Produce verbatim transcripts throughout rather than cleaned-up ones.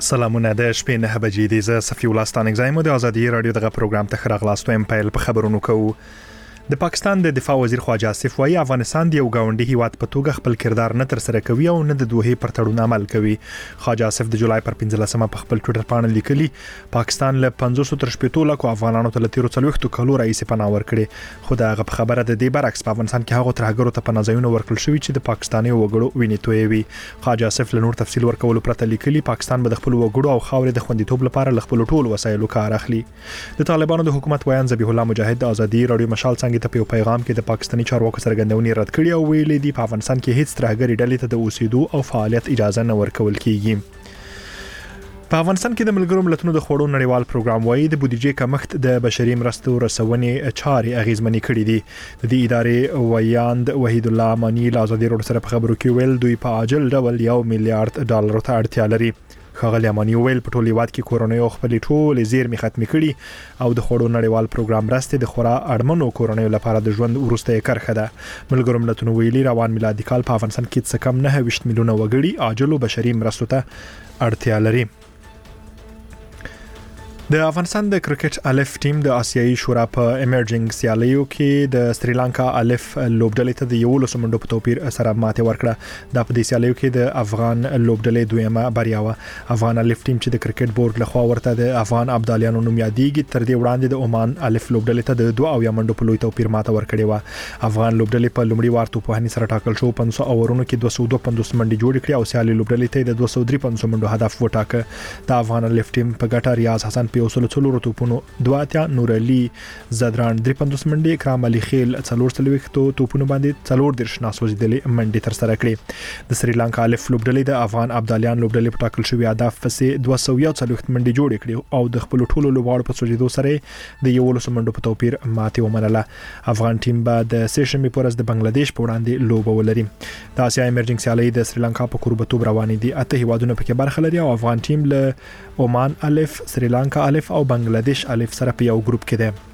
سلامونه د شپې نه بجې دي زه صفي الله ستانک زایم د ازادي رادیو دغه پروګرام ته خراغلاستو ام پایل په خبرونو کوو. د پاکستان د دفاع وزیر خواجه آصف وايي افغانستان د یو گاونډي هیواد په توګه خپل کردار نه تر سره کوي او نه د دوه پر تړون عمل کوي. خواجه آصف د جولای پر پنځلسمه په خپل ټوئیټر باندې لیکلي پاکستان له پنځوس تر شپږ لکو افغانانو ته تیر څلوېښت کلو رئیس پناه ورکړي، خو دا غو خبره د دې برعکس په افغانستان کې هغه ترهګرو ته پناه ځایونه ورکړل شوی چې د پاکستاني وګړو ویني تویوي. خواجه آصف له نور تفصیل ورکول پرته لیکلي پاکستان به د خپل وګړو او خاورې د خوندیتوب لپاره له خپل ټولو وسایلو کار اخلي. د طالبانو د حکومت ویان ذبیح الله مجاهد د ازادي رادیو مشال څنګه ته په پیغام کې د پاکستاني چارواکو څرګندونې رد کړې او ویلي دي په افغانستان کې هیڅ ترهګري ډلې ته د اوسېدو او فعالیت اجازه نه ورکول کیږي. په افغانستان کې د ملګرو ملتونو د خوړو نړیوال پروګرام وايي د بودیجې کمښت د بشري مرستو رسونې چارې اغیزمنې کړې دي. د دې ادارې ویاند وحید الله امانی له ازادي رادیو سره په خبرو کې ویل دوی په عاجل ډول یو میلیارډ ډالر ته اړتیا لري. خغلی امانی ویل په ټول هیواد کې کورونی او خپل ټول زیرمې ختمې کړي او د خوړو نړیوال پروګرام راستي د خورا اړمنو کورونی لپاره د ژوند ورسته کرخه ده. ملګرو ملتونو ویلي روان میلادي کال په افغانستان کې څه کم نه ویشت میلیونه وګړي عاجل بشري مرستو ته اړتیا لري. د افغانستان د کرکټ الف ټیم د آسیایي شورا په ایمرجنګ سیالیو کې د سریلانکا الف لوبډلې ته د یو لسو منډو په توپیر سره ماته ورکړه. د په دې سیالیو کې د افغان لوبډلې دویمه بریا و. افغان الف ټیم چې د کرکټ بورډ لخوا ورته د افغان ابدالیانو نوم یادېږي تر دې وړاندې د عمان الف لوبډلې ته د دوه او یا منډو په لوی توپیر ماته ورکړې و. افغان لوبډلې په لومړي وار توپوهني سره ټاکل شو پنځه سوه اورونو کې دوه سوه دوه پنځوس منډې جوړې کړې او سیالي لوبډلې ته د دوه سوه درې پنځوس منډو هدف وټاکه. د افغان الف ټیم په ګټه ریاض حسن په وسلو څلور توپونو دوه اتیا، نور علي زدران درې پنځوس منډې، کرام علي خیل څلور څلوېښت توپونو باندې څلور دېرش ناسوځېدلې منډې تر سره کړې. د سریلانکا الف لوبډلې د افغان ابدالیان لوبډلې په ټاکل شوی هدف پسې دوه سوه یو څلوېښت منډې جوړې کړې او د خپل ټولو لوبغاړو په سوځېدو سره د یو لسو منډو په توپیر ماتې ومنله. افغان ټیم به د سه شنبې پر ورځ د بنگلاديش په وړاندې لوبه ولري. د اسیا ایمرجنګ سیالۍ د سریلانکا په کوربتوب روانې دي. اته هیوادونه پکې برخه لري او افغان ټیم له عمان الف، سریلانکا الف او بنگلاديش الف سره په یو ګروپ کې ده.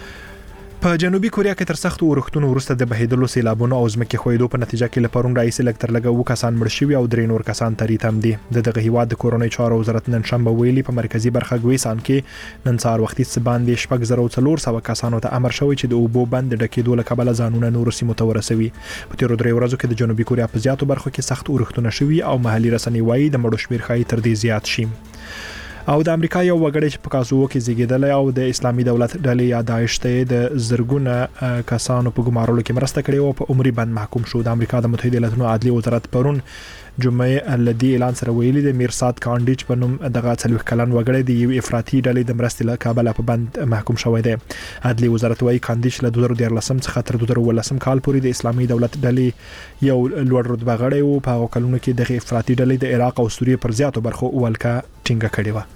په جنوبي کوریا کې تر سختو اورښتونو وروسته د بهیدلو سیلابونو او ځمکې ښویدو په نتیجه کې له پرون راهیسې لږ تر لږه اووه کسان مړ شوي او درې نور کسان تری تم دي. د دغه هیواد د کورنۍ چارو وزارت نن شنبه ویلي په مرکزی برخه ګویسان کې نن سهار وختي څه باندې شپږ زره څلور سوه کسانو ته امر شوی چې د اوبو بند د ډکېدو له کبله ځانونه نورو سیمو ته ورسوي. په تیرو درې ورځو کې د جنوبي کوریا په زیاتو برخو کې سخت اورښتونه شوي او محلي رسنۍ وایي د مړو شمېر ښایي تر دې زیات شي. او د امریکا یو وګړی چې په کاسوو کې زیږیدلی او د اسلامي دولت ډلې یا داعش ته د زرګونه کسانو په ګمارلو کې مرسته کړې او په عمري بند محکوم شو. د امریکا د متحده ایالاتونو عدلي وزارت پرون جمعه لدی اعلان سره ویلي د میرسات کانډیچ په نوم دغه څلوېښت کلن وګړی د یو افراطي ډلې د مرستې له کابل په بند محکوم شوی دی. عدلي وزارت وايي کانډیچ له دوه زره دیارلسم څخه تر دوه زره اوولسم کال پورې د اسلامي دولت ډلې یو لوړ رتبه غړی او په هغو کلونو کې دغه افراطي ډلې د عراق او سوریې پر زیاتو برخو ولکه ټینګه کړې وه.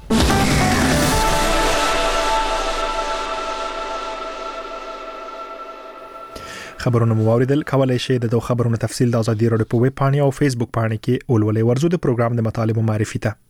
خبرونه مو اوریدل. کولای شئ د دوه خبرونو تفصیل د ازادي رادیو په ویب پاڼې او فیسبوک پاڼې کې ولولئ. ورزو د پروګرام د مطالبه معرفي ته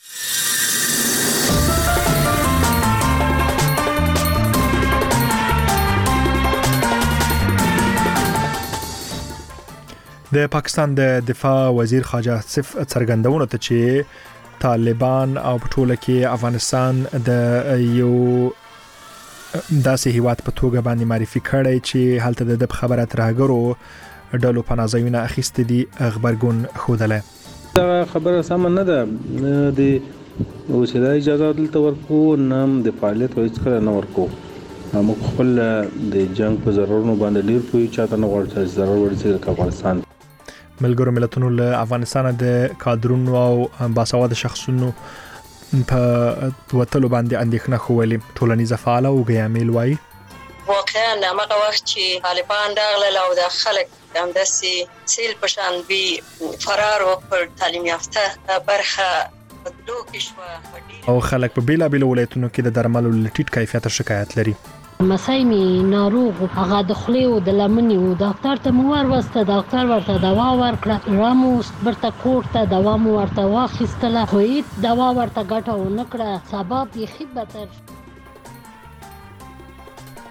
د پاکستان د دفاع وزیر خواجه آصف څرګندونه ته چې طالبان او په ټوله کې افغانستان د یو داسې هیواد په توګه باندې معرفي کړی چې هلته د خبره ترهګرو ډلو پناهځایونه اخیستي دي غبرګون ښودلی. دا خبره سمه نه ده. د اوسېدا اجازه دلته ورکو نه د فعالیت هېڅکله نه ورکو. موږ خپل د جنګ په ضررونو باندې ډېر پوهېږو، چاته نه غواړو چې ضرر ورسېږي لکه افغانستان. ملګرو ملتونو له افغانستان د کادرونو او باسواده شخصونو په وتلو باندې اندېښنه ښولې. ټولنیزه فعاله اوږه امیل وایي واقعا هغه وخت چې طالبان راغلل او د خلک همداسې سیل په شان بي فرار وکړ، تعلیم یافته برخه بدلو کې شوه او خلک په بیلابیلو ولایتونو کې د درملو له ټیټ کیفیته شکایت لري. مسای می ناروغ هغه د خولې او د لمنې او ډاکټر ته مو ورسته، ډاکټر ورته دوا ورکړه، رامو ورته کوټ ته دوا مو ورته واخیستله، خو هیڅ دوا ورته ګټه ونه کړه. سبب یې ښه بدتر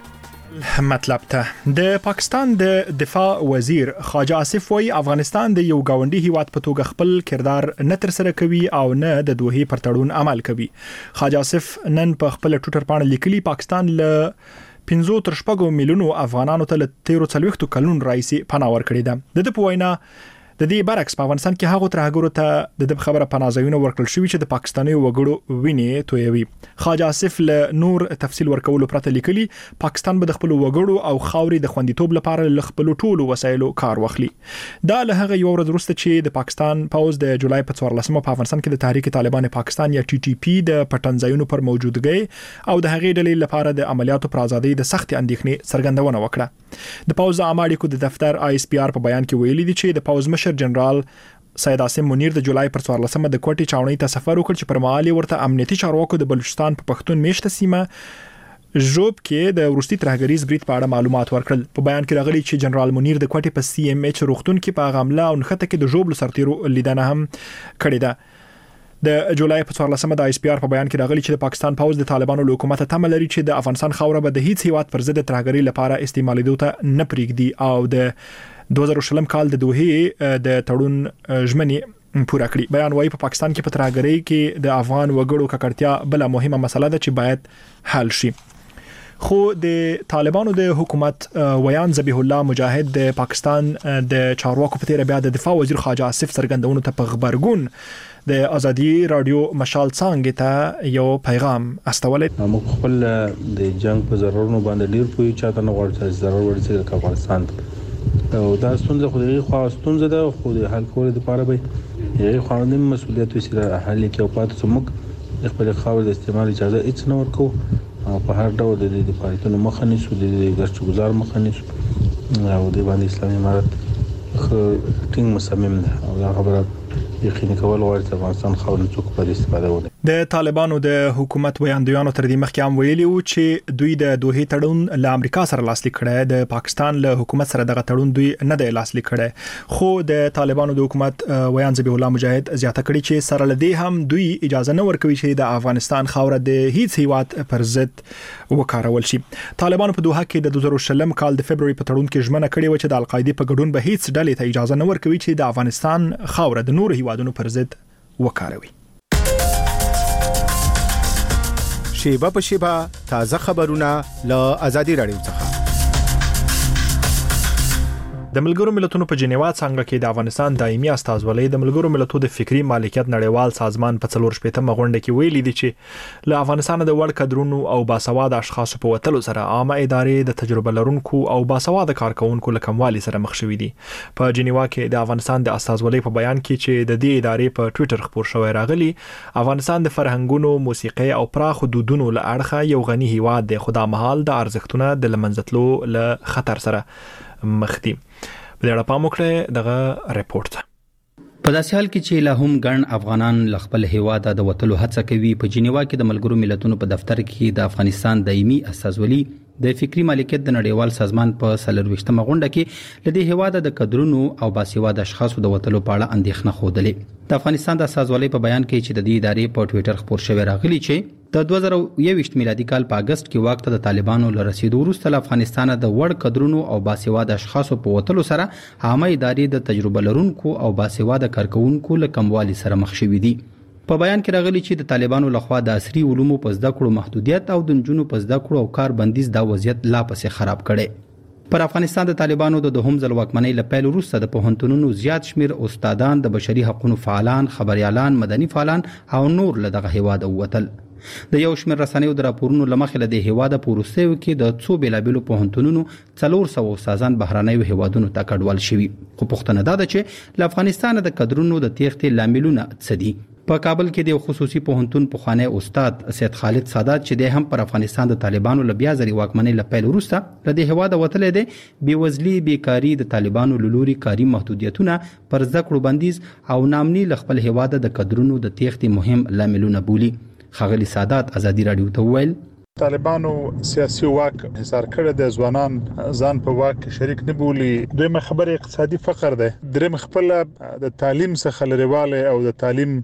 مطلب ته د پاکستان د دفاع وزیر خواجه آصف وایي افغانستان د یو گاونډي هیواد په توګه خپل کردار نه تر سره کوي او نه د دوه پر تړون عمل کوي. خواجه آصف نن په خپل ټوئیټر باندې لیکلي پاکستان له پنځه تر شپږ میلیونو افغانانو ته له تیرو څلوېښتو کلونو راځي پناه ورکړې ده. د په وینا د دې برعکس په افغانستان کې هغه ترهګرو ته د خبره پناهځایونه ورکړل شوی چې د پاکستاني وګړو ویني تویوي. خواجه آصف له نور تفصیل ورکولو پرته لیکلي پاکستان به د خپل وګړو او خاوري د خوندیتوب لپاره له خپل ټولو وسایلو کار واخلي. دا له هغه یو ورځ وروسته چې د پاکستان پوز د جولای په څوارلسمه په افغانستان کې د تحریک طالبان پاکستان یا ټي ټي پی د پټنځایونو پر موجودګۍ او د هغې ډلې لپاره د عملیاتو پر ازادۍ د سخت اندېښنې څرګندونه وکړه. د پوز عاماړي کو د دفتر آی اس پی آر په بیان کې ویلي دي چې د پوز مشر جنرال سید عاصم منیر د جولای پر څوارلسمه د کوټي چاونۍ ته سفر وکړ چې پر مهال ورته امنیتي چارواکو د بلوچستان په پښتون میشته سیمه ژوب کې د روسي ترهګریز برید په اړه معلومات ورکړل. په بیان کې راغلي چې جنرال منیر د کوټي په سی ام ایچ روغتون کې په غمله او نخته کې د ژوب سرتیرو لیدنه هم کړې ده. د جولای په څوارلسمه د آی اس پی آر په بیان کې راغلي چې د پاکستان پوز د طالبانو له حکومت تمه لري چې د افغانستان خوره به د هیڅ هیواد پر ضد ترهګری لپاره استعمالېدو ته نه پریږدي او د دوه زره شلم کال د دوه د تړون ژمنې پوره کړي. بیان وايي په پاکستان کې په ترهګری کې د افغان وګړو ککړتیا بل مهمه مسله ده چې باید حل شي. خو د طالبانو د حکومت ویان ذبیح الله مجاهد د پاکستان د چارواکو په تیر بیا د دفاع وزیر خواجه آصف څرګندونو ته په خبرګون د ازادي رادیو مشال څنګه ته یو پیغام استولې. موږ خپل د جنگ په ضرورونو باندې ډیر پوي چاته نه غواړي چې ضرر ورسېږي د افغانستان او دا ستونزه خو دغه خو ستونزه ده خو د حل کولو لپاره به یې قانوني مسولیت وسیله حل کې او پاتې سمک خپل خاور د استعمال اجازه هیڅ نه ورکو او په هر ډول د دې فعالیتونو مخه نیسو د ګرځ گزار مخه نیسو او د باندې اسلامي امارت خو ټینګ مصمم ده او دا خبره یقیني کول غواړي چې افغانستان خاور څوک په استفاده وکړي. د طالبانو د حکومت ویاندویانو تر دې مخکې هم ویلي وو چې دوی د دوه تړون له امریکا سره لاسلیک کړي، د پاکستان له حکومت سره دغه تړون دوی نه دی لاسلیک کړي. خو د طالبانو د حکومت ویان ذبیح الله مجاهد زیاته کړي چې سره لدی هم دوی اجازه نه ورکوي چې د افغانستان خاور د هیڅ هیواد پر ضد وکارول شي. طالبانو په دوحه کې د دوه زره شلم کال د فبرवरी په تړون کې ژمنه کړې و چې د القاعده په ګډون به هیڅ ډلې ته اجازه نه ورکوي چې د افغانستان خاور د نور هیوادونو پر ضد وکاروي. شیبه په شیبه تازه خبرونه له ازادي رادیو څخه. د ملګرو ملتونو په جنیوا څنګه کې د افغانستان دایمي استازولۍ د ملګرو ملتونو د فکری مالکیت نړیوال سازمان په څلور شپږم غونډه کې ویلي دي چې له افغانستان د وړ کډرونو او باسواده اشخاصو په وتلو سره عامه ادارې د تجربه لرونکو او باسواده کارکونکو له کموالي سره مخ شوې دي. په جنیوا کې د افغانستان د استازولۍ په بیان کې چې د دې ادارې په ټوئیټر خبر شوی راغلی، افغانستان د فرهنګونو، موسیقي او پراخ دودونو له اړخه یو غني هیواد دی، خو دا مهال د ارزښتونو د لمنځتلو له خطر سره مخ دي. په دې اړه پام وکړئ دغه ریپورت. په داسې حال کې چې لا هم ګڼ افغانان له خپل هیواد د وتلو هڅه کوي، په جنیوا کې د ملګرو ملتونو په دفتر کې د افغانستان دایمي استازولي د فکری مالکیت د نړیوال سازمان په څلورویشتمه غونډه کې لدې هیواد د کډرونو او باسواده اشخاصو د وتلو په اړه اندېښنه خوده. د افغانستان د استازولۍ په بیان کې چې د دې ادارې په ټوئیټر خبر شوی راغلی چې د دوه زره یوویشت میلادي کال په اگست کې واک ته د طالبانو له رسیدو وروسته له افغانستان د وړ کډرونو او باسواده اشخاصو په وتلو سره عامه ادارې د تجربه لرونکو او باسواده کارکونکو له کموالي سره مخ شوې دي. په بیان کې راغلی چې د طالبانو لخوا د عصري علومو په زده کړو محدودیت او د نجونو په زده کړو او کار بندیز دا وضعیت لا پسې خراب کړي. پر افغانستان د طالبانو د دوهم ځل واکمنۍ له پیل وروسته د پوهنتونونو زیات شمیر استادان، د بشري حقوقو فعالان، خبريالان، مدني فعالان او نور له دغه هیواد ووتل. د یو شمیر رسنیو د راپورونو لمخې له د هیواد په روسیو کې د څو بیلابیلو پوهنتونونو څلور سوه استادان بهرنیو هیوادونو ته کډوال شوي. خو پوښتنه دا ده چې له افغانستان د کډرونو د تېښتې لاملونه څه دي. په کابل کې د خصوصي پوهنتون پخوانی استاد سید خالد سادات چې د هم پر افغانستان د طالبانو له بیا ځلې واکمنۍ له پیل وروسته له دې هیواده وتلی دی، بېوزلي، بیکاري، د طالبانو له لوري کاري محدودیتونه، پر زده کړو بندیز او ناامني له خپل هیواده د کډرونو د تېښتې مهم لاملونه بولي. ښاغلي سادات ازادي راډیو ته وویل طالبانو سیاسي واک حصار کړی د ځوانان ځان په واک شریک نه بولي. دویمه خبره اقتصادي فقر ده، درېم خپل د تعلیم څخه لريواله او د تعلیم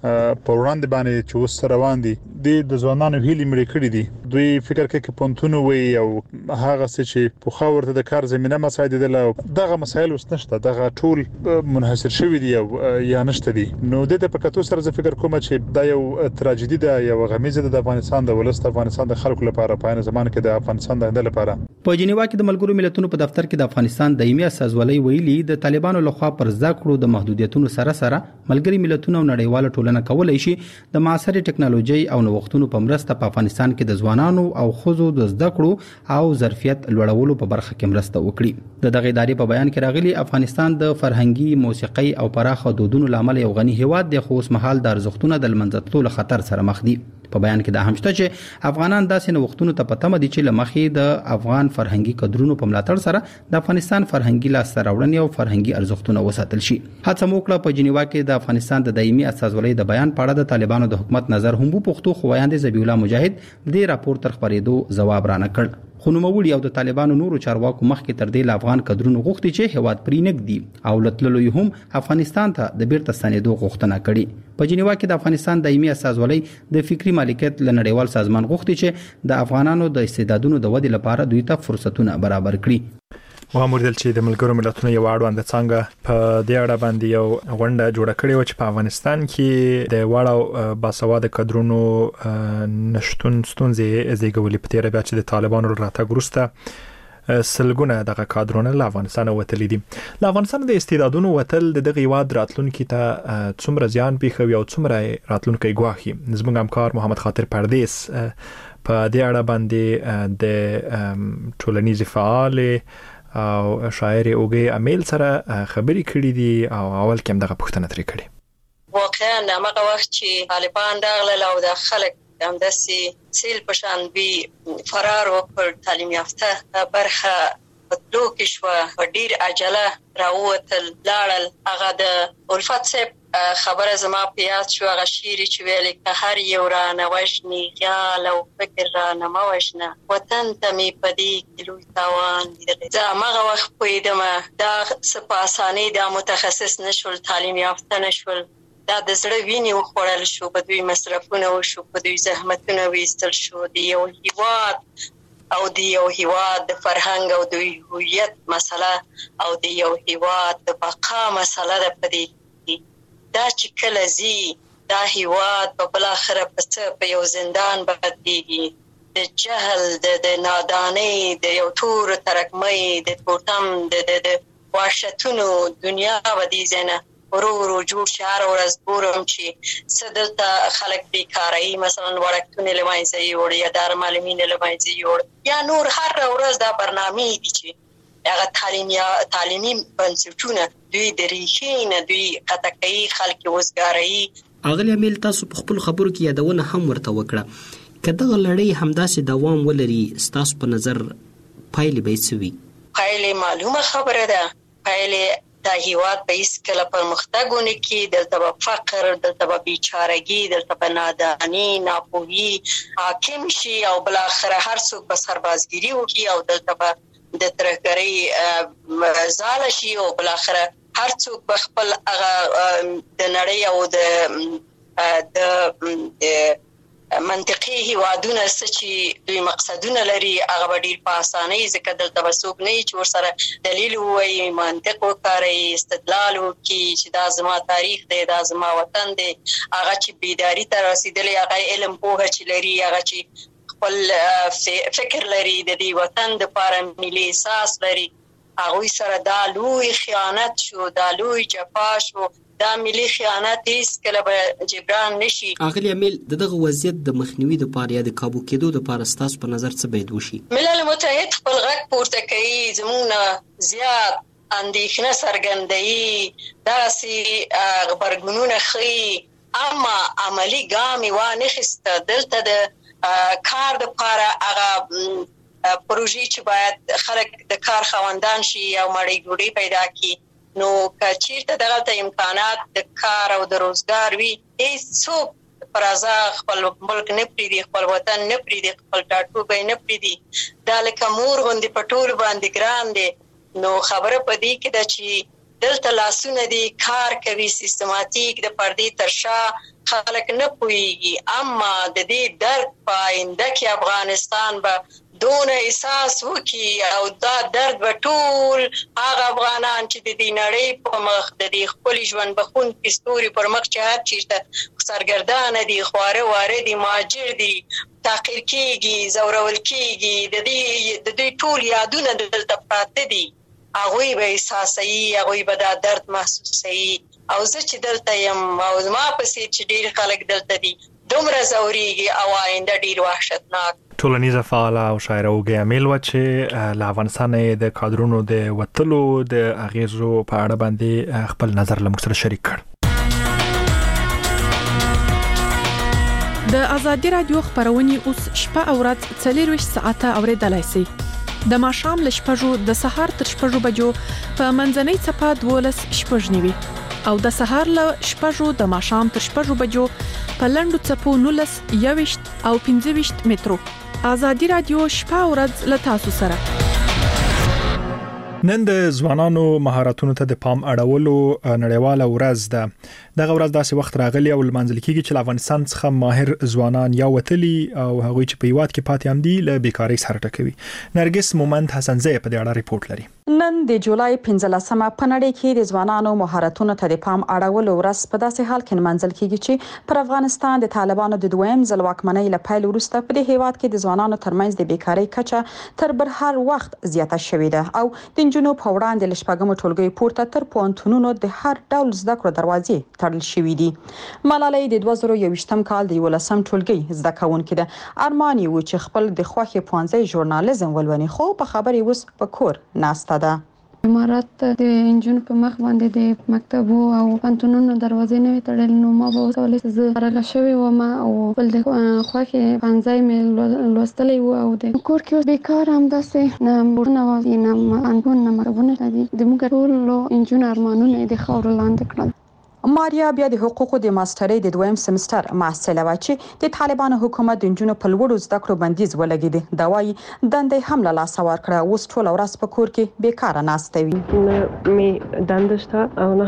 په وړاندې باندې چې وس روان دي د ځوانانو هیلې مړې کړې دي دوی فکر کوي چې پونتونه وي او هغه څه چې په خاورته د کار زمينه مساعده دي دغه مسایل وس نشته دغه ټول منحصر شوی دي او یا نشته دي نو د دې په کتو سره زه فکر کوم چې دا یو تراژیدي ده یو غمیزه ده د افغانستان د ولست افغانستان د خلکو لپاره په عین زمانه کې د افغانستان د لپاره. په جنیوا کې د ملګرو ملتونو په دفتر کې د افغانستان دایمي استازولۍ ویلي د طالبانو لخوا پر ذکرو د محدودیتونو سره سره ملګري ملتونو او نړیواله ټولنه کولای شي د معاصرې ټکنالوژي او نوښتونو په مرسته په افغانستان کې د ځوانانو او ښځو د زده کړو او ظرفیت لوړولو په برخه کې مرسته وکړي. د دغه ادارې په بیان کې راغلي افغانستان د فرهنګي موسیقي او پراخه دودونو لامل یو غني هیواد دی خو اوس مهال د ارزښتونو د لمنځتلو له خطر سره مخ دي. په بیان کې دا هم شته چې افغانان داسې نوښتونو ته پته مدي چې لمخې د افغان فرهنګي کډرونو په ملاتړ سره د افغانستان فرهنګي لاسته راوړنې او فرهنګي ارزښتونه وساتل شي. هڅه وکړه په جنیوا کې د افغانستان د دایمي استازولۍ د بیان په اړه د طالبانو د حکومت نظر هم په پښتو خو وایاندې ذبیح الله مجاهد د دې راپور تر خبرېدو ځواب را نه کړ. خو نوموړي او د طالبانو نورو چارواکو مخکې تر دې افغان کډرونو غوښتي چې هیواد پرې نږدي او لټللو هم افغانستان ته د بیرته ستنېدو غوښتنه کړې. په جنیوا کې د افغانستان دایمي استازولۍ د فکری مالکیت له نړیوال سازمان غوښتي چې د افغانانو د استعدادونو د ودې لپاره دوی ته فرصتونه برابر کړي. واموردل چې د ملګرو ملتونو یو اړوند څنګه په دې اړه باندې یو غونډه جوړه کړې و چې په افغانستان کې د واړو باسواده کډرونو نشټون ستونزې زیږولې په تیر بیا چې د طالبانو راتګ وروسته سلګونه دغه کادرونه له افغانستان وتلي دي. له افغانستان د استعدادونو وتل د دغه هیواد راتلونکو ته څومره زیان پیښوي او څومره راتلونکو ګواهي. زموږ همکار محمد خاطر پردیس په دې اړه باندې د ټولنیز فعال او شاعر اوګي امیل سره خبرې کړې دي او اول کې هم دغه پوښتنه ترې کړې. واقعا هغه وخت چې طالبان راغله او د خلک هم داسي سیل پشان بي فرار وکړ تعلیم یافته برخه بدلو کې شو ډیر عجله راوتل لاړل. هغه د الفت صاحب خبره زما په یاد شو هغه شعر چې ویل که هر یو را نوښني خیال او فکر را نموښنه وطن ته می پدې کلو تاوان دي. زه هغه وخت پوهیدم دا سپاسانی دا متخصص نشول تعلیم یافته نشول دا د زړه ویني وخوړل شو په دوی مصرفونه وشو په دوی زحمتونه ویستل شو د یو هیواد او د یو هیواد د فرهنګ او د هویت مسله او د یو هیواد د بقا مسله ده. په دې دا چې کله زی دا هیواد په بل اخره په په یو زندان بدلیږي د جهل د د نادانۍ د یو تور ترکمۍ د پورتم د د واشتونو دنیا ودی زنه ورو ورو جوړ شهر ورځ ګورم چې صدلته خلک بیکارای مثلا ورکتونه لمایځي وړ یا دار معلمین لمایځي وړ یا نور هر ورځ دا برنامه دي چې هغه تعلیم یا تعلیمي بنسټونه دوی د ریښې نه دوی کتکای خلک وزګاري. اغلی امیل تاسو په خپل خبرو کې یادونه هم ورته وکړه کله غلړی همداسې دوام ولري تاسو په نظر پایلې به څه وي؟ پایلې معلومه خبره ده. پایلې دا هیواد به هیڅ کله پرمختګ ونه کړي. دلته به فقر دلته به بیچارګي دلته به نادانی ناپوهي حاکم شي او بل اخر هر څوک به سربازګيري وکړي او دلته به د ترهګرۍ زاله شي او بل اخر هر څوک به خپل هغه د نړۍ او د د منطقي هیوادونه چې دوی مقصدونه لري هغه به ډیر په اسانۍ ځکه دلته به څوک نه چې ورسره دلیل وایي منطق وکاري استدلال وکړي چې دا زما تاریخ دی دا زما وطن دی. هغه چې بیداری ته رسیدلی هغه علم پوهه چې لري هغه چې خپل فکر لري د دې وطن د لپاره ملي احساس لري هغه سره دا لوی خیانت شو دا لوی جفا شو دا ملي خیانت هیڅ کله به جبران نشي. اغلی امیل دغه وضعیت د مخنیوي د لپاره یا د کابو کېدو د لپاره ستاسو په نظر څه باید وشي؟ ملل متحد خپل غږ پورته کوي زموږ زیات اندېښنه څرګندوي داسې غبرګونونه ښیي اما عملی ګام یې وانخیسته. دلته د کار د لپاره هغه پروژې چې باید خلک د کار خوندان شي او مړی ډوډۍ پیدا کړي نو که چیرته دغه امکانات د کار او د روزګار وي هیڅ پرازا خپل ملک نه پریدي خپل وطن نه پریدي خپل ټاټوبې نه پریدي دا لکه مور غوندې پټول باندې ګران دي. نو خبره پدې کې ده چې دلته لاسونه دي کار کوي سیستماتیک د پردې ترشا خلک نه پوهیږي، اما د دې درد په آینده کې افغانستان به دون احساس وکي او دا درد به ټول هغه افغانان چې د دې نړۍ په مخ د دې خپل ژوند بخونکي ستوري پر مخ چې هر چیرته سرګردانه دي، خواره واره دي، مهاجر دي، تحقیر کېږي، ځورول کېږي، د دې د دې ټول یادونه دلته پراته دي، هغوی به احساسوي، هغوی به دا درد محسوسوي. او زه چې دلته یم او زما پسې چې ډېر خلک دلته دي دومره ځورېږي او آینده ډېر وحشتناک. ټولنیزه فعاله او شاعره اوږه امیل وه چې له افغانستان د کادرونو د وتلو د اغیزو په اړه باندې خپل نظر له موږ سره شریک کړ. د ازادي رادیو خبرونه اوس شپه او ورځ څلور ساعته اوریدلای شئ. د ماښام له شپږو د سهار تر شپږو بجو په منځنۍ څپه دولس شپږ نیوي او د سهار له شپږو د ماښام تر شپږو بجو په لنډو څپو نولس یويشت او پنځه ویشت مترو. ازادي رادیو شپه او ورځ له تاسو سره. نن د ځوانانو مهارتونو ته د پام اړولو نړیواله ورځ ده. دغه ورځ داسې وخت راغلی او لمانځل کیږي چې افغانستان څخه ماهر ځوانان یا وتلي او هغوی چې په هیواد کې پاتې هم دي له بیکارۍ سره ټکوي. نرګس مومند حسنزی په دې اړه ریپورت لري. نن د جولای پنځلسمه په نړۍ کې د ځوانانو مهارتونو ته د پام اړولو ورځ په داسې حال کې نمانځل کیږي چې پر افغانستان د طالبانو د دویم ځل واکمنۍ له پیل وروسته په دې هیواد کې د ځوانانو ترمنځ د بیکارۍ کچه تر بر هر وخت زیاته شوې ده او د جنوب په وړاندې له شپږم ټولګي پورته تر پوهنتونونو د هر ډول زده کړو دروازې تړل شوې دي. ملالۍ د دوه زره یوویشتم کال د یولسم ټولګي زده کوونکې ده. ارمان یې و چې خپل د خوښې پوهنځي ژورنالیزم ولولي، خو په خبرې اوس په کور ناسته ده. امارات د انجن په مخ باندې د مکتبو او پوهنتونونو دروازې نه تړل، نو ما به وسولې زه راغله شوې وم او بل د خوښې پوهنځي مې لوستلی و او د کور کې بیکار هم داسې نه مورونه و نه انګون نه مکتبونه دي. د موږ ټول انجن ارمانونه د خاورو لاندې کړل. ماریا بیا د حقوقو د ماسترۍ د دویم سمستر محصله و چې د طالبانو حکومت د جنونو په لوړو زده کړو بندیز ولګید. دا وايي دندې هم له لاس ورکړه، اوس ټول ورځ په کور کې بیکاره ناسته وي. نه می دندې شته او نه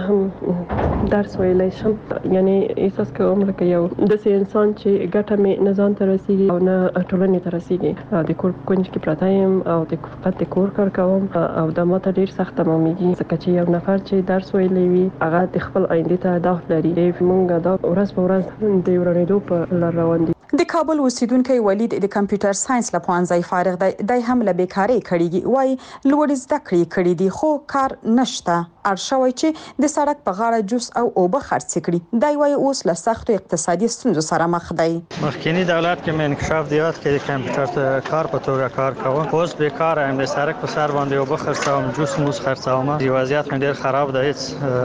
هم درس ویلای شم، یعنی احساس کوم لکه یو داسې انسان چې ګټه می نه ځان ته رسیږي او نه ټولنې ته رسیږي. د کور کونج کې پراته یم او د فقط د کور کار کوم او د ماته ډیر سخت ماميږي ځکه چې یو نفر چې درس ویلی وي هغه د خپل آینده ته هدف لري. موږ دا ورځ په ورځ د ورانېدو په لار روان دي. د کابل اوسیدونکو ولید د کمپیوټر ساينس له پوهنځي فارغ دی. د هم له بیکاری کړيږي، وای لوړ زده کړې کړې دي خو کار نشته. ارشوي چې د سړک په غاړه جوس او اوبه خرڅ کړي. دا وای اوس له سختو اقتصادي ستونزو سره مخ دی. مخکینی دولت کې من انکشاف دیات کې د کمپیوټر کار په توګه کار کوم، اوس بیکار ام د سړک په سر باندې اوبه خرڅوم، جوس موس خرڅوم. دی وضعیت مې ډیر خراب دی،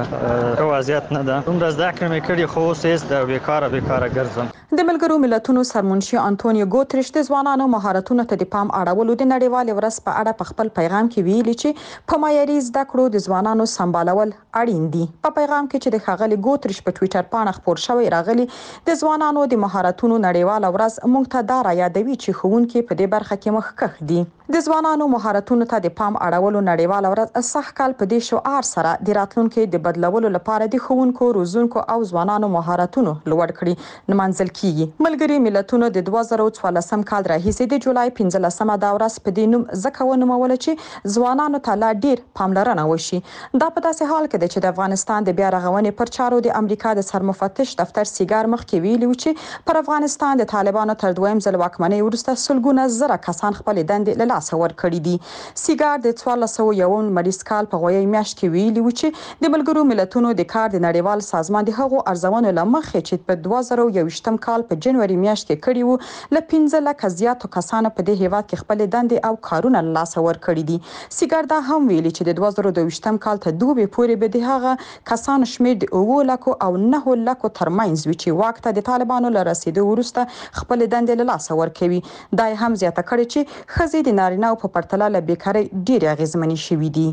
هیڅ وضعیت نه ده. دومره زده کړې مې کړې خو اوس هیڅ د بیکاره بیکاره ګرځم. د ملګرو ملتونو سرمنشي انټونیو ګوتریش د ځوانانو مهارتونو ته د پام اړولو د نړیوال ورځ په اړه په خپل پیغام کې ویلي چې په معیاري زده کړو د ځوانانو سمبالول اړین دي. په پیغام کې چې د ښاغلي ګوتریش په ټوئیټر باندې خبر شوی راغلی د ځوانانو د مهارتونو نړیوال ورځ موږ ته دا را یادوي چې ښوونکي په دې برخه کې مخکښ دي. د ځوانانو مهارتونو ته د پام اړولو نړیوال ورځ صح کال په دې شعار سره د راتلونکو د بدلولو لپاره د ښوونکو، روزونکو او ځوانانو مهارتونو لوړ کړي نمانځل کیږي. ملګري ملتونو د دوه زره څوارلسم کال راهیسې د جولای پنځلسمه دا ورځ په دې نوم ځکه ونومول چې ځوانانو ته لا ډیر پاملرنه وشي. دا په داسې حال کې چې د افغانستان د بیا رغونې پر چارو د امریکا د سرمفتش دفتر سیګار مخکې ویلي و چې پر افغانستان د طالبانو تر دویم ځل واکمنۍ وروسته سلګونه زره کسان خپل دندې له لاسه ورکړي دي. سیګار د څوارلس سوه یوم مریض کال په غوي میاشت کې ویلي و چې د ملګرو ملتونو د کار د نړیوال سازمان د هغو ارزونو لمخې چې په دوه زره یوویشتم کال په جنوري میاشت کې کړي وو ل پنځه لکه زیاتو کسانو په دې هیواد کې خپل دندې او کارونه له لاسه ورکړي دي. سیګار دا هم ویلي چې د دوه زره دویشتم کال ته دوبه پورې به د هغه کسانو شمیر د اوو لکو او نه لکو ترمنځ وي چې وخت د طالبانو له رسیدو وروسته خپل دندې له لاسه ورکوي. دا هم زیاته کړي چې خزې د نارینه په پرتله له بیکاری ډېر اغیزمنې شوي دي.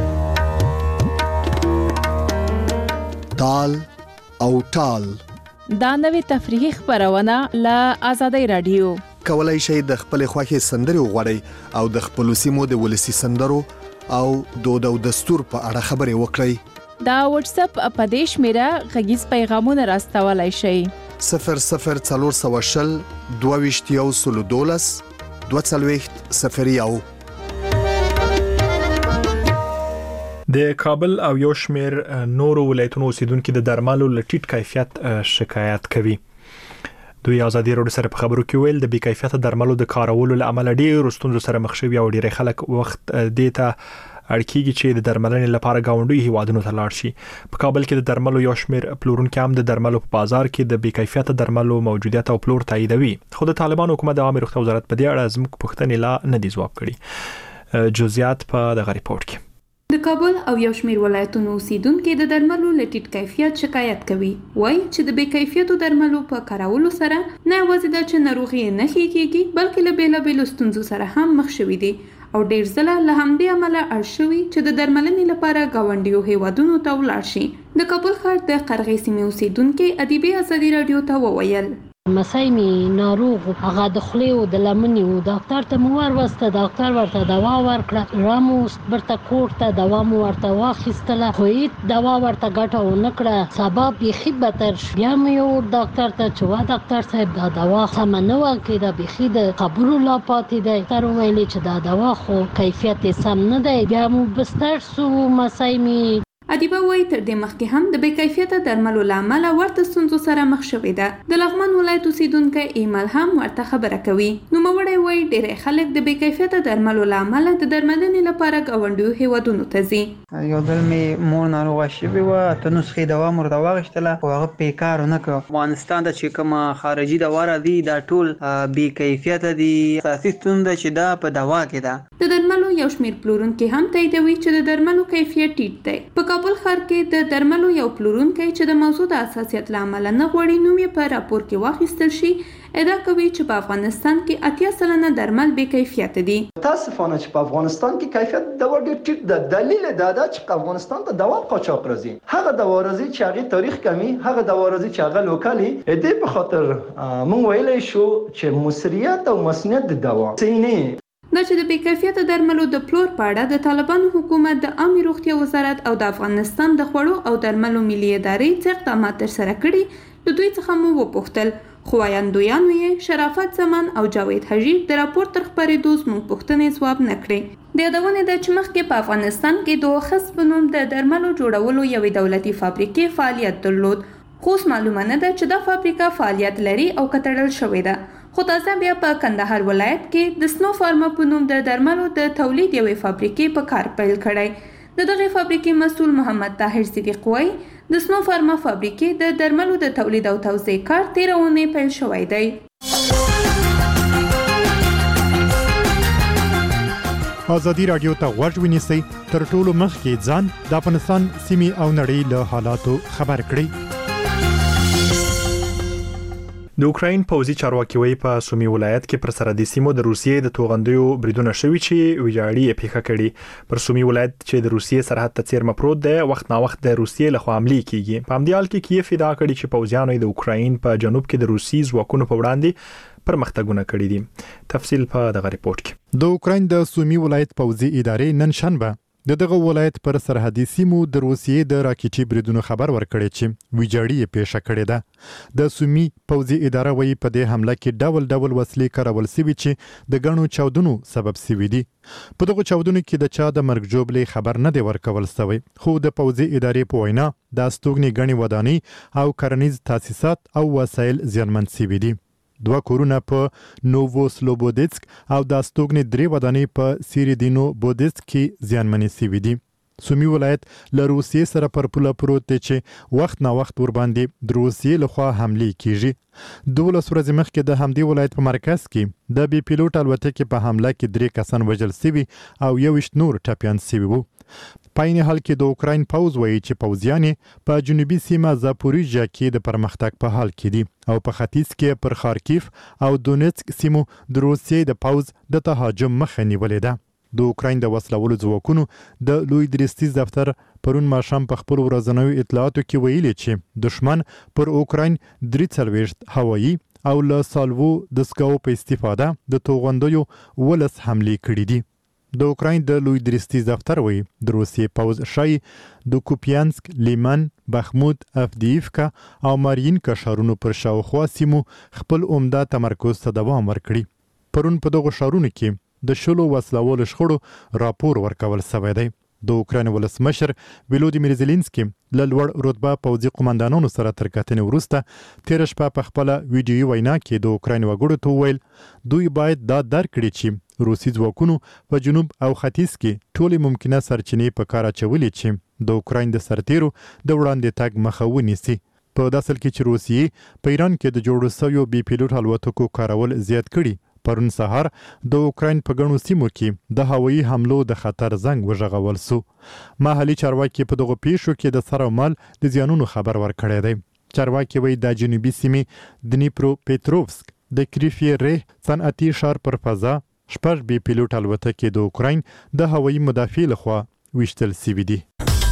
تال او ټال دا نوې تفریحي خبرونه له آزادۍ رادیو. کولای شئ د خپل خوښې سندرې وغواړئ او د خپل سیمو د ولسی سندرو او دود او دستور په اړه خبرې وکړئ. دا واتس اپ په دې شمیره غږیز پیغامونه راستولای شئ صفر صفر څلور سوه شل دوه ویشت یو سل دولس دوه څلوېښت صفر یو. د کابل او یو شمېر نورو ولایتونو اوسیدونکو د درملو له ټیټ کیفیت شکایت کوي. دوی ازادي راډیو سره په خبرو کې ویل د بې کیفیت درملو د کارولو له امله ډېر ستونزو سره مخ شوي او ډېر خلک وخت دیته اړکیږي چې د درملنې لپاره گاونډي هیوادونو ته لاړ شي. په کابل کې د درملو یو شمېر پلورونکو هم د درملو په بازار کې د بې کیفیت درملو موجودیت او پلور تاییدوي. خو د طالبان حکومت د عامه روغتیا وزارت په دې اړه زموږ پوښتنې لا نه دي ځواب کړي. جزئیات په دغه ریپورت کې. د کابل او یو شمېر ولایتونو اوسیدونکو د درملو له ټیټ کیفیت شکایت کوي. وایي چې د بې کیفیتو درملو په کارولو سره نه یوازې دا چې ناروغي نه کیږي بلکې له بیلابیلو ستونزو سره هم مخ شوي دي او ډېر ځله له همدې امله اړ شوي چې د درملنې لپاره ګاونډیو هیوادونو ته ولاړ شي. د کابل ښار د قرغې سیمې اوسیدونکي ادیبې ازادي راډیو ته وویل مسای می ناروغ هغه د خولې او د لمنې او ډاکټر ته مو ورسته ډاکټر ورته دوا ورکړه رامو برته کوټ ته دوا مو ورته واخیستله خو هیڅ دوا ورته ګټه ونه کړه سبب بیخي بدتر شو. بیا مې یو ډاکټر ته چې وا ډاکټر صاحب دا دوا سمه نه وه دا بیخي د خبرو لا پاتې دی. ډاکټر وویل چې دا دوا خو کیفیت سم نه دی. بیا مو بستر سو مسای می ادیبه وایي تر دې مخکې هم د بې کیفیته درملو له امله ورته ستونزو سره مخ شوې ده. د لغمان ولایت اوسیدونکی ایمل هم ورته خبره کوي. نوموړی وایي ډېری خلک د بې کیفیته درملو له امله د درملنې لپاره ګاونډیو هیوادونو ته ځي. یو ځل مې مور ناروغه شوې وه اته نسخې دوا مې ورته واخیستله خو هغه پیکار ونه کړه. افغانستان ته چې کومه خارجي دوا راځي دا ټول بې کیفیته دي. اساسي ستونزه چې دا په دوا کې ده. د درملو یو شمېر پلورونکي هم تاییدوي چې د درملو کیفیت ټیټ دی. په کابل ښار کې د درملو یو پلورونکی چې د موضوع د حساسیت له امله نه غواړي نوم یې په راپور کې واخیستل شي ادعا کوي چې په افغانستان کې اتیا سلنه درمل بې کیفیته دي. متاسفانه چې په افغانستان کې کیفیت د دوا ډېر ټیټ ده. دلیل دا ده چې افغانستان ته دوا قاچاق راځي. هغه دوا راځي چې هغه تاریخ کمی هغه دوا راځي چې هغه لوکالي دې په خاطر مونږ ویلای شو چې مصریت او مسنیت د دوا سینې دا چې د بې کیفیته درملو د پلور په اړه د طالبانو حکومت د عامه روغتیا وزارت او د افغانستان د خوړو او درملو ملي ادارې څه اقدامات ترسره کړي د دوی څخه مو وپوښتل خو وایندویانو یې شرافت زمان او جاوید حجیر د راپور تر خپرېدو زموږ پوښتنې ځواب نه کړې. د یادونې ده چې مخکې په افغانستان کې د وخص په نوم د درملو جوړولو یوې دولتي فابریکې فعالیت درلود خو اوس معلومه نه ده چې دا فابریکه فعالیت لري او کتړل شوې ده. خو تازه بیا په کندهار ولایت کې د سنو فارما په نوم د درملو د تولید یوې فابریکې په کار پیل کړی. د دغه فابریکې مسؤل محمد طاهر صدیق وایي د سنو فارما فابریکې د درملو د تولید او توزیع کار تېره اونۍ پیل شوی دی. ازادي راډیو ته غوږ ونیسئ تر ټولو مخکې ځان د افغانستان سیمې او نړۍ له حالاتو خبر کړئ. د اوکراین پوځي چارواکي وایي په سومي ولایت کې پر سرحدي سیمو د روسیې د توغندیو بریدونه شوي چې ویجاړي یې پیښه کړي. پر سومي ولایت چې د روسیې سرحد ته څیرمه پروت دی وخت نا وخت د روسیې لخوا حملې کیږي. په همدې حال کې کیف ادعا کړې چې پوځیانو د اوکراین په جنوب کې د روسي ځواکونو په وړاندې پرمختګونه کړي دي. تفصیل په دغه ریپورت کې. د اوکراین د سومي ولایت پوځي ادارې نن شنبه د دغه ولایت پر سرحدي سیمو د روسیې د راکټي بریدونو خبر ورکړی چې ویجاړي یې پیښه کړې ده. د سومي پوځي اداره وایي په دې حمله کې ډول ډول وسلې کارول شوي چې د ګڼو چاودنو سبب شوي دي. په دغه چاودنو کې د چا د مرګ جوړې خبر نه دی ورکول شوی خو د پوځي ادارې په وینا د استوګنې ګڼې ودانۍ او کرنیز تاسیسات او وسایل زیانمن شوي دي. دوه کورونه په نوو سلوبودیتسک او د استوګنې درې ودانۍ په سیریدینو بودیتسک کې زیانمنې شوي دي. سومي ولایت له روسیې سره پر پوله پروت دی چې وخت نا وخت ورباندې د روسیې لخوا حملې کیږي. دولس ورځې مخکې د همدې ولایت په مرکز کې د بې پیلوټ الوتکې په حمله کې درې کسان وژل شوي او یوویشت نور ټپیان شوي وو. په عین حال کې د اوکراین پوځ وایي چې پوځیان په جنوبي سیمه زاپوریژیا کې د پرمختګ په حال کې دي او په ختیځ کې پر خارکیف او دونیتسک سیمو د روسیې د پوځ د تهاجم مخه نیولې ده. د اوکراین د وسلوالو ځواکونو د لوی درستیز دفتر پرون ماښام په خپل ورځنیو اطلاعاتو کې ویلي چې دشمن پر اوکراین درې څلوېښت هوایي او له سالوو دستګاو په استفاده د توغندیو ولس حملې کړي دي. د اوکراین د لوی درستیز دفتر وایي د روسیې پوځ شای د کوپیانسک، لیمن، بخمود، افدیفکا او مارینکا ښارونو پر شاوخوا سیمو خپل عمده تمرکز ته دوام ورکړي. پرون په دغو ښارونو کې د شلو وسلوالو شخړو راپور ورکول شوی دی. د اوکراین ولسمشر ولودیمیر زيلنسکي له لوړ رتبه پوځي قومندانانو سره تر کتنې وروسته تېره شپه په خپله ویډیویي وینا کې د اوکراین وګړو ته وویل دوی باید دا درک کړي چې روسي ځواکونو په جنوب او ختیځ کې ټولې ممکنه سرچینې په کار اچولې چې د اوکراین د سرتیرو د وړاندې تګ مخه ونیسي. په داسې حال کې چې روسیې په ایران کې د جوړو شویو بي پیلوټ الوتکو کارول زیات کړي. پرون سهار د اوکراین په ګڼو سیمو کې د هوایي حملو د خطر زنګ وژغول سو. محلي چارواکي په دغو پیښو کې د سر او مال د زیانونو خبر ورکړی دی. چارواکي وایي د جنوبي سیمې دنیپرو پیتروفسک د کریفي ریه صنعتي ښار پر فضا شپږ بي پیلوټ الوتکې د اوکراین د هوایي مدافع لخوا ویشتل سوي دي.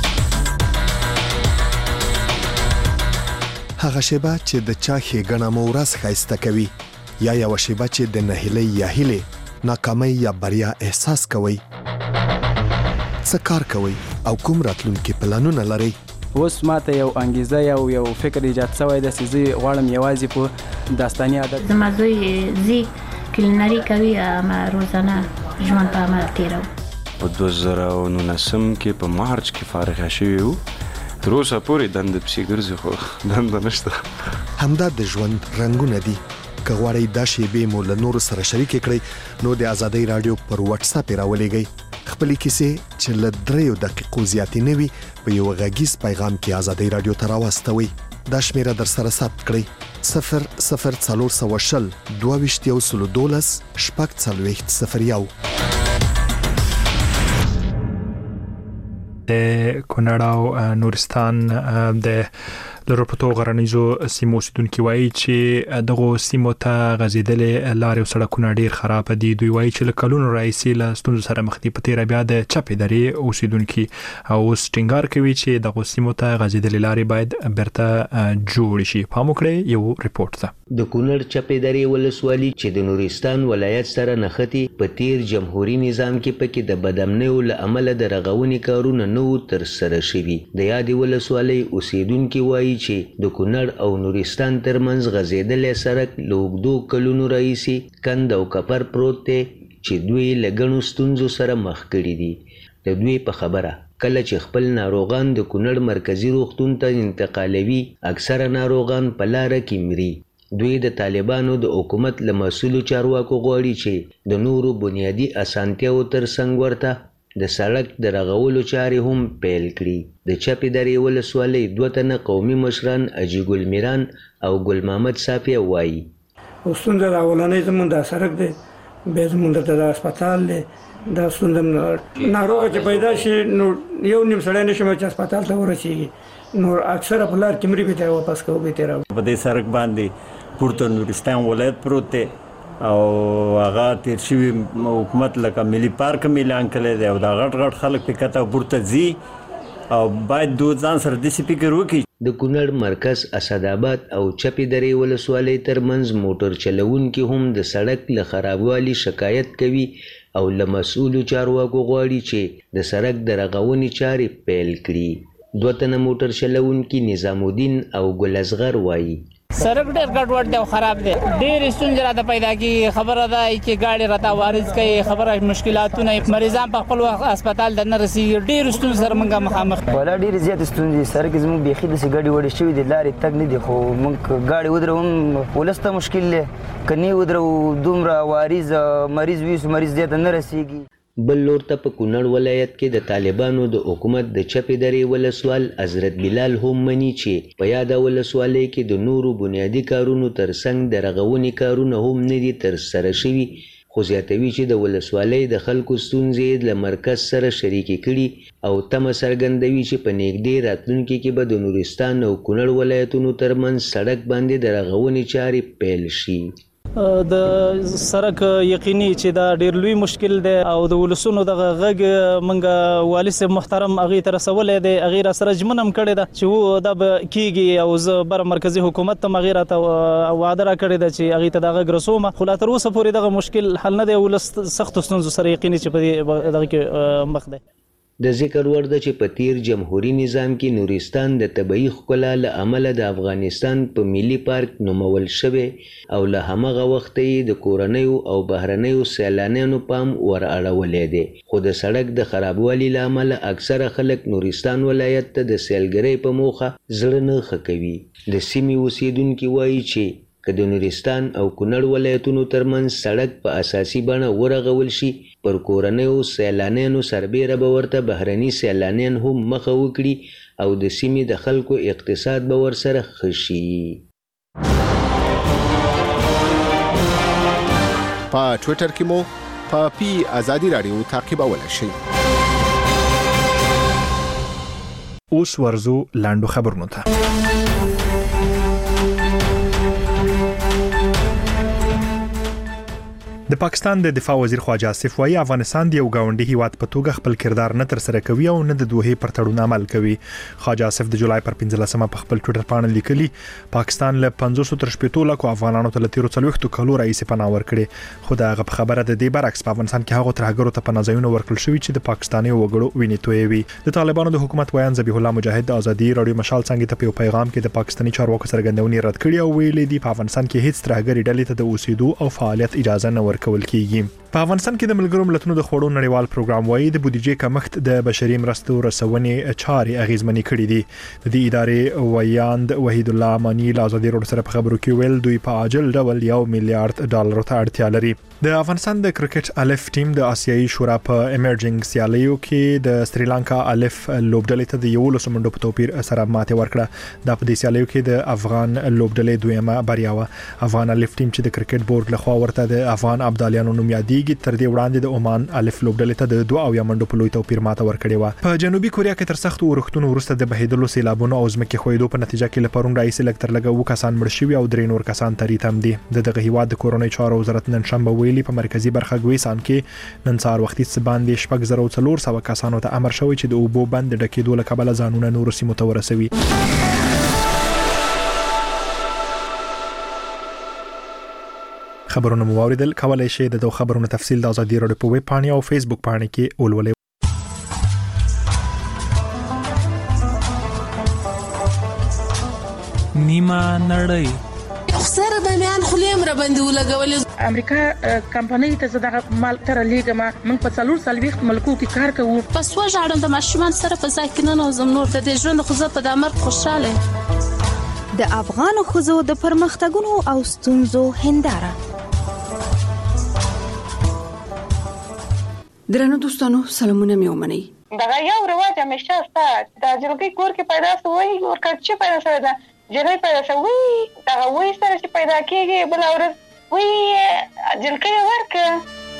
هغه شیبه چې د چا ښېګڼه مو ورځ ښایسته کوي یا یو شیبه چې د نهیلۍ یا هیلې ناکامۍ یا بریا احساس کوئ. څه کار کوئ او کوم راتلونکي پلانونه لرئ؟ اوس ماته یو انګیزه یو یو فکر ایجاد شوی دی چې زه غواړم یوازې په داستاني عادت زما زوی زی کلینري کوي اما روزانه ژوند په عمل تیرو. په دوه زره او نولسم کې په مارچ کې فارغ شوی وو. تر اوسه پورې دنده پسې ګرځي خو دنده نشته. همدا د ژوند رنګونه دي. که غواړئ دا شیبې مو له نورو سره شریکې کړئ نو د ازادۍ راډیو پر واتس اپ یې راولېږئ. خپلې کیسې چې له دریو دقیقو زیاتې نه وي په یو غږیز پیغام کې ازادۍ راډیو ته راواستوئ. دا شمیره در سره ثبت کړئ صفر صفر څلور سوه شل دوه ویشت یو سلو دولس شپږ څلوېښت صفر یو. د کونړ او نورستان د لرپتو غرنیزو سیمو اوسیدونکي وایي چې دغو سیمو ته غځېدلې لارې او سړکونه ډېر خراب دي. دوی وایي چې له کلونو راهیسې له ستونزو سره مخ دي. په تېره بیا د چپې درې اوسیدونکي او اوس ټینګار کوي چې دغو سیمو ته غځېدلې لارې باید بیرته جوړې شي. پام وکړئ یو ریپورټ ته. د کونړ چپې درې ولسوالي چې د نورستان ولایت سره نښتي په تیر جمهوریت نظام کې پکې د بدامنیو له امله د رغونې کارونه نه وو ترسره شوي. د یادې ولسوالۍ اوسیدونکي وایي چې د کونړ او نورستان ترمنځ غځېدلی سړک له اوږدو کلونو راهیسې کند او کپر پروت دی چې دوی له ګڼو ستونزو سره مخ کړي دي. د دوی په خبره کله چې خپل ناروغان د کونړ مرکزي روغتون ته انتقالوي اکثره ناروغان په لاره کې مري. دوی د طالبانو د حکومت له مسؤلو چارواکو غواړي چې د نورو بنیادي اسانتیاو ترڅنګ ورته د سړک د رغولو چارې هم پیل کړي. د چپې درې ولسوالۍ دوه تنه قومي مشران اجي ګل میران او ګل محمد صافیه وایي ستونزه د اولنۍ زموږ دا سړک دی، بیا زموږ د هسپتال دی. دا ستونزه ناروغه چې پیدا شي نو یو نیم سړی نشي چې هسپتال ته ورسېږي نو اکثره په لار کې مري به ته واپس کوو به تیرو. په دې سړک باندې پورته نورستان ولایت پروت دی او هغه تیر شوي حکومت لکه ملي پارک اعلان کړی دی او دا غټ غټ خلک پې کته پورته ځي او باید دوی ځان سره داسې فکر وکړي. د کونړ مرکز اسداباد او چپې درې ولسوالۍ ترمنځ موټر چلوونکي هم د سړک له خرابوالي شکایت کوي او له مسؤلو چارواکو غواړي چې د سړک د رغونې چارې پیل کړي. دوه تنه موټر چلوونکي نظام الدین او ګل اصغر وایي سړک ډېر ګډوډ دی او خراب دی. ډېرې ستونزې راته پیدا کېږي. خبره ده چې ګاډي راته وارد کوي، خبره مشکلاتونه، مریضان په خپل وخت هسپتال ته نه رسېږي. ډېرو ستونزو سره موږ مخامخ ولا ډېرې زیاتې ستونزې سړک زموږ بیخي داسې ګاډي وړې شوي دي لارې تګ نه دي خو موږ ګاډي ودرو هم ولس ته مشکل دی که نه ودرو دومره واریز مریض ویسو مریض دی ته نه رسېږي. بل لور ته په کونړ ولایت کې د طالبانو د حکومت د چپې درې ولسوال حضرت بلال هم مني چې په یاده ولسوالۍ کې د نورو بنیادي کارونو ترڅنګ د رغونې کارونه هم نه دي ترسره شوي. خو زیاتوي چې د ولسوالۍ د خلکو ستونزې له مرکز سره شریکې کړي او تمه څرګندوي چې په نږدې راتلونکي کې به د نورستان او کونړ ولایتونو ترمنځ سړک باندې د رغونې چارې پیل شي. د سرک یقیني چې دا ډیر لوی مشکل دی او د ولسونو دغه غږ منګه والي صاحب محترم اغه تر سوالې دی اغه را سره جمنم کړی دا چې وو د کیږي او زه بر مرکزی حکومت ته مغیره ته وعده را کړی دا چې اغه ته دغه رسومه خو لا تر اوسه پورې دغه مشکل حل نه دی ولس سخت ستونزو سره یقیني چې په دغه کې مخ دی. د ذکر وړ ده چې په تیر جمهوریت نظام کې نورستان د طبیعي ښکلا له امله د افغانستان په ملي پارک نومول شوی او له همغه وخته یې د کورنیو او بهرنیو سیلانیانو پام ور اړولی دی خو د سړک د خرابوالي له امله اکثره خلک نورستان ولایت ته د سیلګرۍ په موخه زړه نه ښه کوي. د سیمې اوسیدونکي وایي چې که د نورستان او کونړ ولایتونو ترمنځ سړک په اساسي بڼه ورغول شي پر کورنیو سیلانیانو سربیره به ورته بهرني سیلانیان هم مخه وکړي او د سیمې د خلکو اقتصاد به ورسره ښه شي. په ټویټر کې مو په پی ازادي رادیو تعقیبولی شئ. اوس ورزو لاندو خبرونو ته. د پاکستان د دفاع وزیر خواجه آصف وایي افغانستان د یو گاونډي هیواد په توګه خپل کردار نه تر سره کوي او نه د دوه پر تړون عمل کوي. خواجه آصف د جولای پر پنځلسمه په خپل ټویټر باندې لیکلي پاکستان له پنځوس تر شپږ لکو افغانانو ته تیر څلوېښت کالو راځي پناه ورکړي خو دا غو خبره د دې برعکس په افغانستان کې هغه ترهګرو ته پناه ځایونه ورکړل شوی چې د پاکستاني وګړو ویني تویوي. د طالبانو د حکومت ویان ذبیح الله مجاهد د ازادي رادیو مشال څنګه ته په پیغام کې د پاکستاني چارواکو څرګندونې رد کړې او ویلي دي په افغانستان کې هیڅ ترهګری ډلې ته د اوسېدو او فعالیت اجازه نه ورکول کیږي. په افغانستان کې د ملګرو ملتونو د خوړو نړیوال پروګرام وایي د بودیجې کمښت د بشري مرستو رسونې چارې اغیزمنې کړې دي. د دې ادارې ویاند وحید الله امانی له ازادي رادیو سره په خبرو کې ویل دوی په عاجل ډول یو میلیارډ ډالر ته اړتیا لري. د افغانستان د کرکټ الف ټیم د آسیایي شورا په ایمرجنګ سیالیو کې د سریلانکا الف لوبډلې ته د یو لسو منډو په توپیر سره ماته ورکړه. د په دې سیالیو کې د افغان لوبډلې دویمه بریا و. افغان الف ټیم چې د کرکټ بورډ لخوا ورته د افغان ابدالیانو نوم یادېږي تر دې وړاندې د عمان الف لوبډلې ته د دوه او یا منډو په لوی توپیر ماته ورکړې و. په جنوبي کوریا کې تر سخت اورښتونو وروسته د بهیدلو سیلابونو او ځمکې ښویدو په نتیجه کې لپاره رئیس الکتر لګو و کسان مړ شوي او درې نور کسان تری تم دي. د دغه هیواد د کورونی چارو وزارت نن شنبه ویلي په مرکزی برخه ګویسان کې نن سهار وختي څه باندې شپږ زره څلور سوه کسانو ته امر شوی چې د اوبو بند ډکېدو له کبله ځانونه نور سیمو ته ورسوي. خبرونه مو واوریدل. کولای شئ د دوه خبرونو تفصیل د ازادي رادیو په ویب پاڼه او فیسبوک پاڼه کې ولولئ. نیمه نړۍ خسر د میان خلیم را باندې ولګول. امریکا کمپنۍ ته زده مال تر لیګما موږ په څلور سلويخت ملکو کې کار کوو. پس و ژړم د ماشومان سره په ځای کې نه نوزم نور د دې ژوند خو زه په دمر خوشاله. د افغان خزو د پرمختګونو او ستونزو هنداره. درنو دوستانو سلامونه مې ومنئ. دا یو رواج همیشه ستا د جلګي کور کې پیدا شوی او کچې پیدا شوی دا جلګي پیدا شوی دا وې سره چې پیدا کیږي بل اورس وې جلګي ورکه.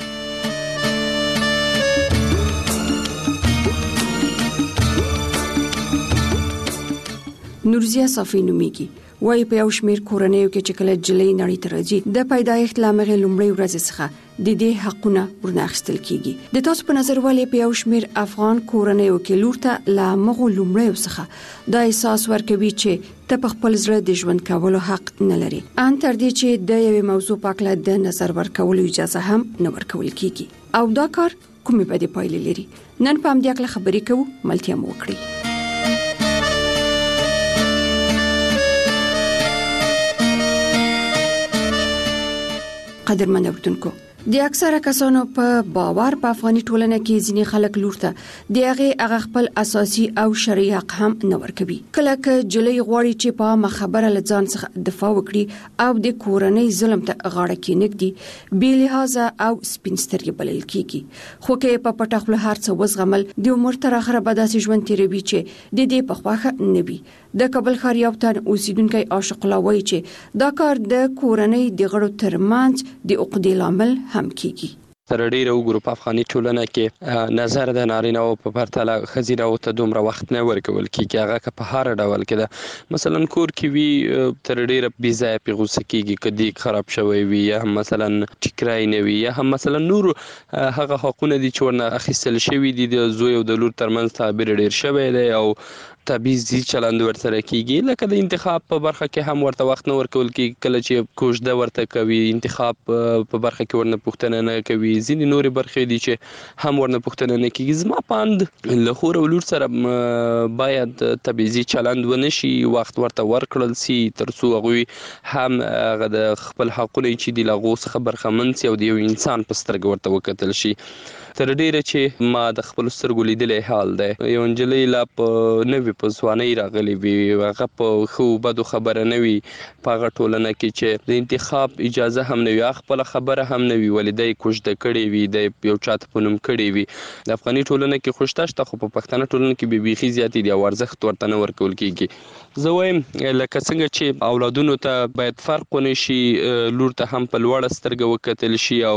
نورزیا صافی نومیږي. وای په یو شمیر کورنیو کې چې کله جلې نړۍ ته راځي د پیدایښت لامغه لومړی ورځ څخه د دې حقونه ورناخستل کیږي. د تاسو په نظر ولې په یو شمیر افغان کورنیو کې لور ته لامغه لومړی څخه دا احساس ورکوي چې ته په خپل زړه د ژوند کولو حق نه لري ان تر دې چې د یوې موضوع په اړه د نظر ورکولو اجازه هم نه ورکول کیږي او دا کار کومې بدې پایلې لري. نن په همدې اړه خبرې کوو. ملتیا مو وکړئ. قدرمن اوردونکو د اکثره کسانو په باور په افغاني ټولنه کې ځینې خلک لور ته د هغه هغه خپل اساسي او شرعي حق هم نه ورکوي. کله چې جلې غواړي چې په مخبره لځان څخه دفاع وکړي او د کورنۍ ظلم ته غاړه کېنږدي بې لحاظه او سپینسترګې بلل کیږي. خو کې په پټه خوله هر څه وزغمل د عمر تر اخره به داسې ژوند تیروي چې د دې په خواخه نه وي. د کابل ښار یو تن اوسیدونکو عاشق الله وایي چې دا کار د کورنۍ د غړو ترمنځ د عقدې لامل هم کیږي. تر ډیره وګورو په افغاني ټولنه کې نظر د نارینه او په پرتله ښځینه ته دومره وخت نه ورکول کېږي. هغه که په هر ډول کې ده، مثلا کور کې وي تر ډیره بې ځایه پرې غوسه کېږي، که دیګ خراب شوی وي یا هم مثلا ټیکری نه وي یا هم مثلا نور هغه حقونه دي چې ورنه اخیستل شوي دي د زوی او د لور ترمنځ تعبیر ډیر شوی دی او تبعیضي چلند ورسره کېږي. لکه د انتخاب په برخه کې هم ورته وخت نه ورکول کېږي، کله چې کوژده ورته کوي انتخاب په برخه کې ورنه پوښتنه نه کوي. ځینې نورې برخې دي چې هم ورنه پوښتنه نه کېږي. زما په اند له خور او لور سره باید تبعیضي چلند ونه شي، وخت ورته ورکړل سي تر څو هغوی هم هغه د خپل حقونه چې دي له هغو څخه برخمن سي او د یو انسان په سترګه ورته وکتل شي. تر ډیره چې ما د خپلو سترګو لیدلی حال دی، یو نجلۍ لا په نوې په ځوانۍ راغلې وي، هغه په ښو بدو خبره نه وي په هغه ټولنه کې چې د انتخاب اجازه هم نه وي، هغه خپله خبره هم نه وي، ولې دی کوژده کړې وي، دی یو چاته په نوم کړې وي. د افغاني ټولنه کې خو شته شته، خو په پښتنه ټولنه کې بې بیخي زیاتې دي او ارزښت ورته نه ورکول کېږي. زه وایم لکه څنګه چې اولادونو ته باید فرق ونه شي، لور ته هم په لوړه سترګه وکتل شي او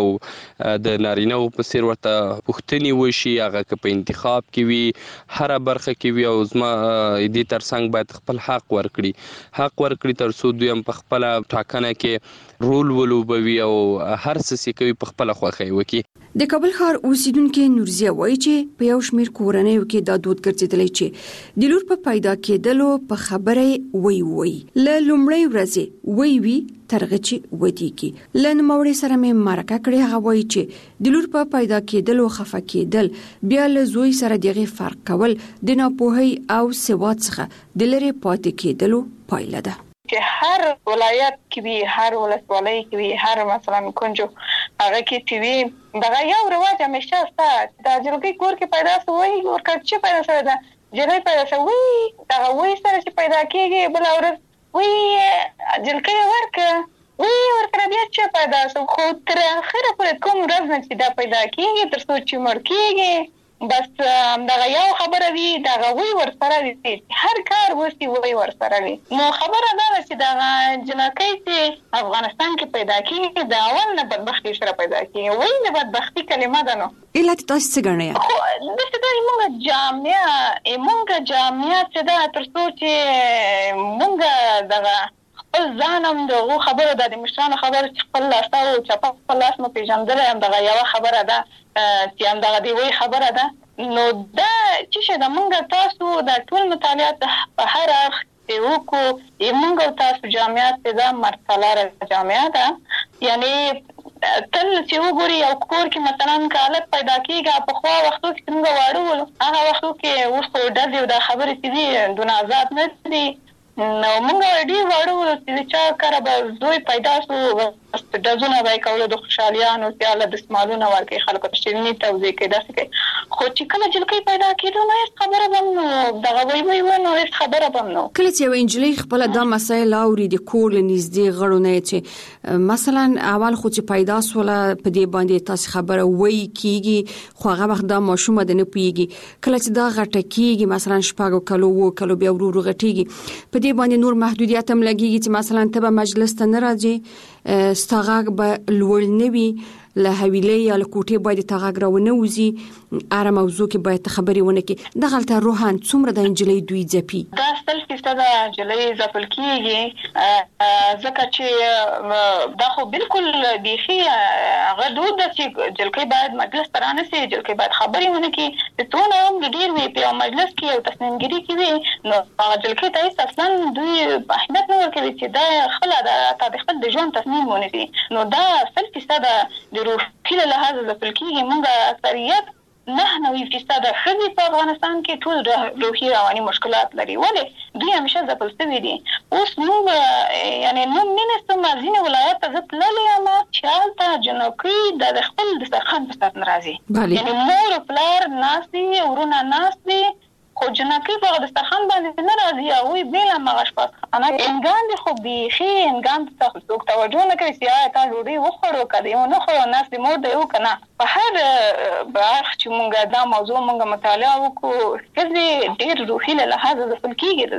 د نارینهو په څېر ورته پوښتنې وشي، هغه که په انتخاب کې وي، هره برخه کې وي. او زما دې ترڅنګ باید خپل حق ورکړي حق ورکړي تر څو دوی هم په خپله ټاکنه کې رول ولوبوي او هر څه چې کوي په خپله خوښۍ وکړي. د کابل ښار اوسیدونکې نورزیه وایي چې په یو شمېر کورنیو کې دا دود ګرځېدلی چې د لور په پیدا کېدلو په خبره وی وی له لومړۍ ورځې وی وي تر هغه چې ودیږي. له نوموړې سره مې مرکه کړې. هغه وایي چې د لور په پیدا کېدلو خفه کېدل بیا له زوی سره دغه فرق کول د ناپوهۍ او سواد څخه د لرې پاتې کېدلو پایله ده. چې هر ولایت کې وي، هر ولسوالۍ کې وي، هر مثلا کنجو هغه کې چې وي، دغه یو رواج همیشه شته. د جلکۍ کور کې پیدا شوی ورکړ چې پیدا شوی ده، جلۍ پیدا شوی دغه وی سره چې پیدا کېږي، بله ورځ وی جلکۍ ورکړه وی ورکړه بیا چې پیدا شو. خو تر اخره پورې کوم ورځ نه چې دا پیدا کېږي تر څو چې مړ کېږي، بس دغه یو خبره وي، دغه وی ورسره وي، هر کار وشي وی ورسره وي. نو خبره دا ده چې دغه جنکۍ چې افغانستان کې پیدا کېږي د اول نه بدبختي سره پیدا کېږي. وی د بدبختي کلمه ده. نو علت تاسو څه ګڼئ؟ خو داسې ده زموږ جامعه زموږ جامعه چې ده تر څو چې موږ دغه خپل ځان هم د هغو خبرو ده، د مشرانو خبرو چې خپل لاسته او چپه خپل لاس مو پېژندلی، همدغه یوه خبره ده چې همدغه د وی خبره ده. نو دا چې شه د موږ تاسو د ټول مطالعات په هر اړخ چې وکړو، موږ او تاسو جامعه چې ده مرسالاره جامعه ده. یعنې تل چې وګوري یو کور کې مثلا که هلک پیدا کېږي، پخوا وختو کې چې موږ واړه ولو، هغه وختو کې اوس خو ډزې او دا خبرې چې دي دونه آزاد نه دي. نو موږ ډېر واړه ولو چې د چا کره به زوی پیدا شو، ډزونه به یې کولو د خوشحالیانو، چې هله دستمالونه ورکوي خلکو ته، شیریني توزیع کوي، داسې کوي. خو چې کله جلکۍ پیدا کېدو نو هېڅ خبره به هم نو دغه وی وی و نو هېڅ خبره به هم نو. کله چې یوه نجلۍ خپله دا مسایل اوري د کور له نږدې غړو نه چې مثلا اول خو چې پیدا سوله په دې باندې تاسې خبره وی کېږي، خو هغه وخت دا ماشومه ده نه پوهېږي. کله چې دا غټه کېږي مثلا شپږو کلو اوو کلو بیا ورو ورو غټېږي، په دې باندې نور محدودیت هم لګېږي چې مثلا ته به مجلس ته نه راځې، ستا غږ به لوړ نه وي، له حویلۍ یا له کوټې باید ته غږ راونه وځي، هره موضوع کې باید ته خبرې ونه کړې. دغلته روحاً څومره د نجلۍ دوی ځپي؟ دا سل فیصده نجلۍ ځپل کېږي، ځکه چې دا خو بالکل بیخي هغه دود ده چې جلکۍ باید مجلس ته رانسي، جلکۍ باید خبرې ونه کړي. چې څونه هم ډېر وي په یو مجلس کې یو تصمیمګیري کې وي، نو هغه جلکۍ ته هېڅ اصلا دوی اهمیت نه ورکوي چې دا خپله تا د خپل د ژوند تصمیم ونیسي. نو دا سل فیصده د روحي له لحاظه ځپل کېږي. موږ اکثریت نه نوي فیصده ښځې په افغانستان کې ټول روحي رواني مشکلات لري. ولې دوی همیشه ځپل شوي دي. اوس موږ یعنې نوم نه نیسم، ځینې ولایت ته زه تللې یم چې هلته جنکۍ د خپل دسترخوان په سر نه راځي، یعنې مور و پلار ناست دي، ورونه ناست دي، خو جنکۍ په هغه دسترخوان باندې نه راځي. هغوی بېله هماغه اشپزخانه انګان دي، خو بیخي انګان ته څوک توجه نه کوي چې آیا تا ډوډۍ وخوړو که دې ونه خوړو، ناست دې مور دی و که نه. په هر اړخ چې مونږ دا موضوع مونږ مطالعه وکړو، ښځې ډېر روحي له لحاظه ځپل کېږي دلته.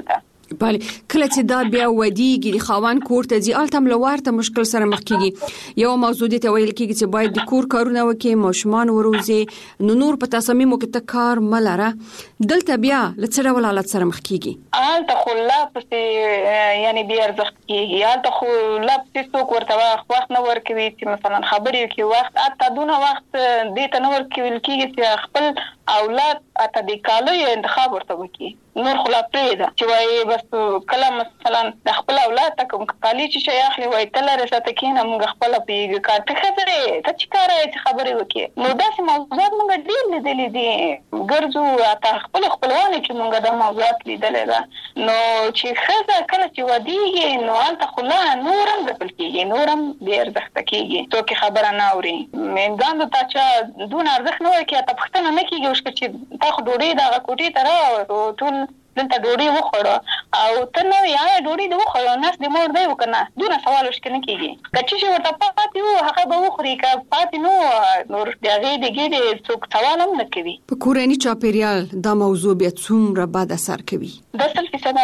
بله کله چې دا بیا ودیږي د خاوند کور ته ځي الته ملوارته مشکل سره مخ کیږي یو موضوع دي ته ویل کیږي چې باید د کور کارونه وکړي ماشومان وروزي نو نور په تصمیمو کې ته کار ملره دلته بیا لڅره ولالت سره مخ کیږي الته خو لا پسې یعنی بیا ارزښت کیږي الته خو لا پسې څوک ورته وخت نه ورکوي چې مثلا خبرې کوي وخت اته دونه وخت دې ته نه ورکوي کیږي چې خپل اولاد اته د کالو انتخاب ورته وکړي نور خلا پریده چې وای بس کله مثلا د خپل اولاد ته کوم کالي چې شي اخلي وای تل رسته کینه موږ خپل پیګ کار ته خبره ته چې کار یې خبرې وکړي نو داسې موضوعات موږ ډېر لیدلې دي ګرځو اته خپل خپلوان چې موږ د موضوعات لیدلې ده نو چې خزه کله چې ودیږي نو انت خلا نورم د بل کېږي نورم ډېر ځخته کېږي څوک خبره نه اوري مېندان ته چې دون ارزښت نه ورکړي ته پښتنه نه کېږي چې تا خو ډوډۍ د کوټې ته راو ټول دلته ډوډۍ وخوړه او ته نو یا ډوډۍ د وخوړه ناس د مور دی وکنه دونه سوال وشکل نه کیږي کچې چې ورته پاتې وو هغه به وخوري که پاتې نو نور دغه دغه څوک سوال هم نه کوي په کورنۍ چاپیریال دا موضوع بیا څومره بد اثر کوي د سل فیصد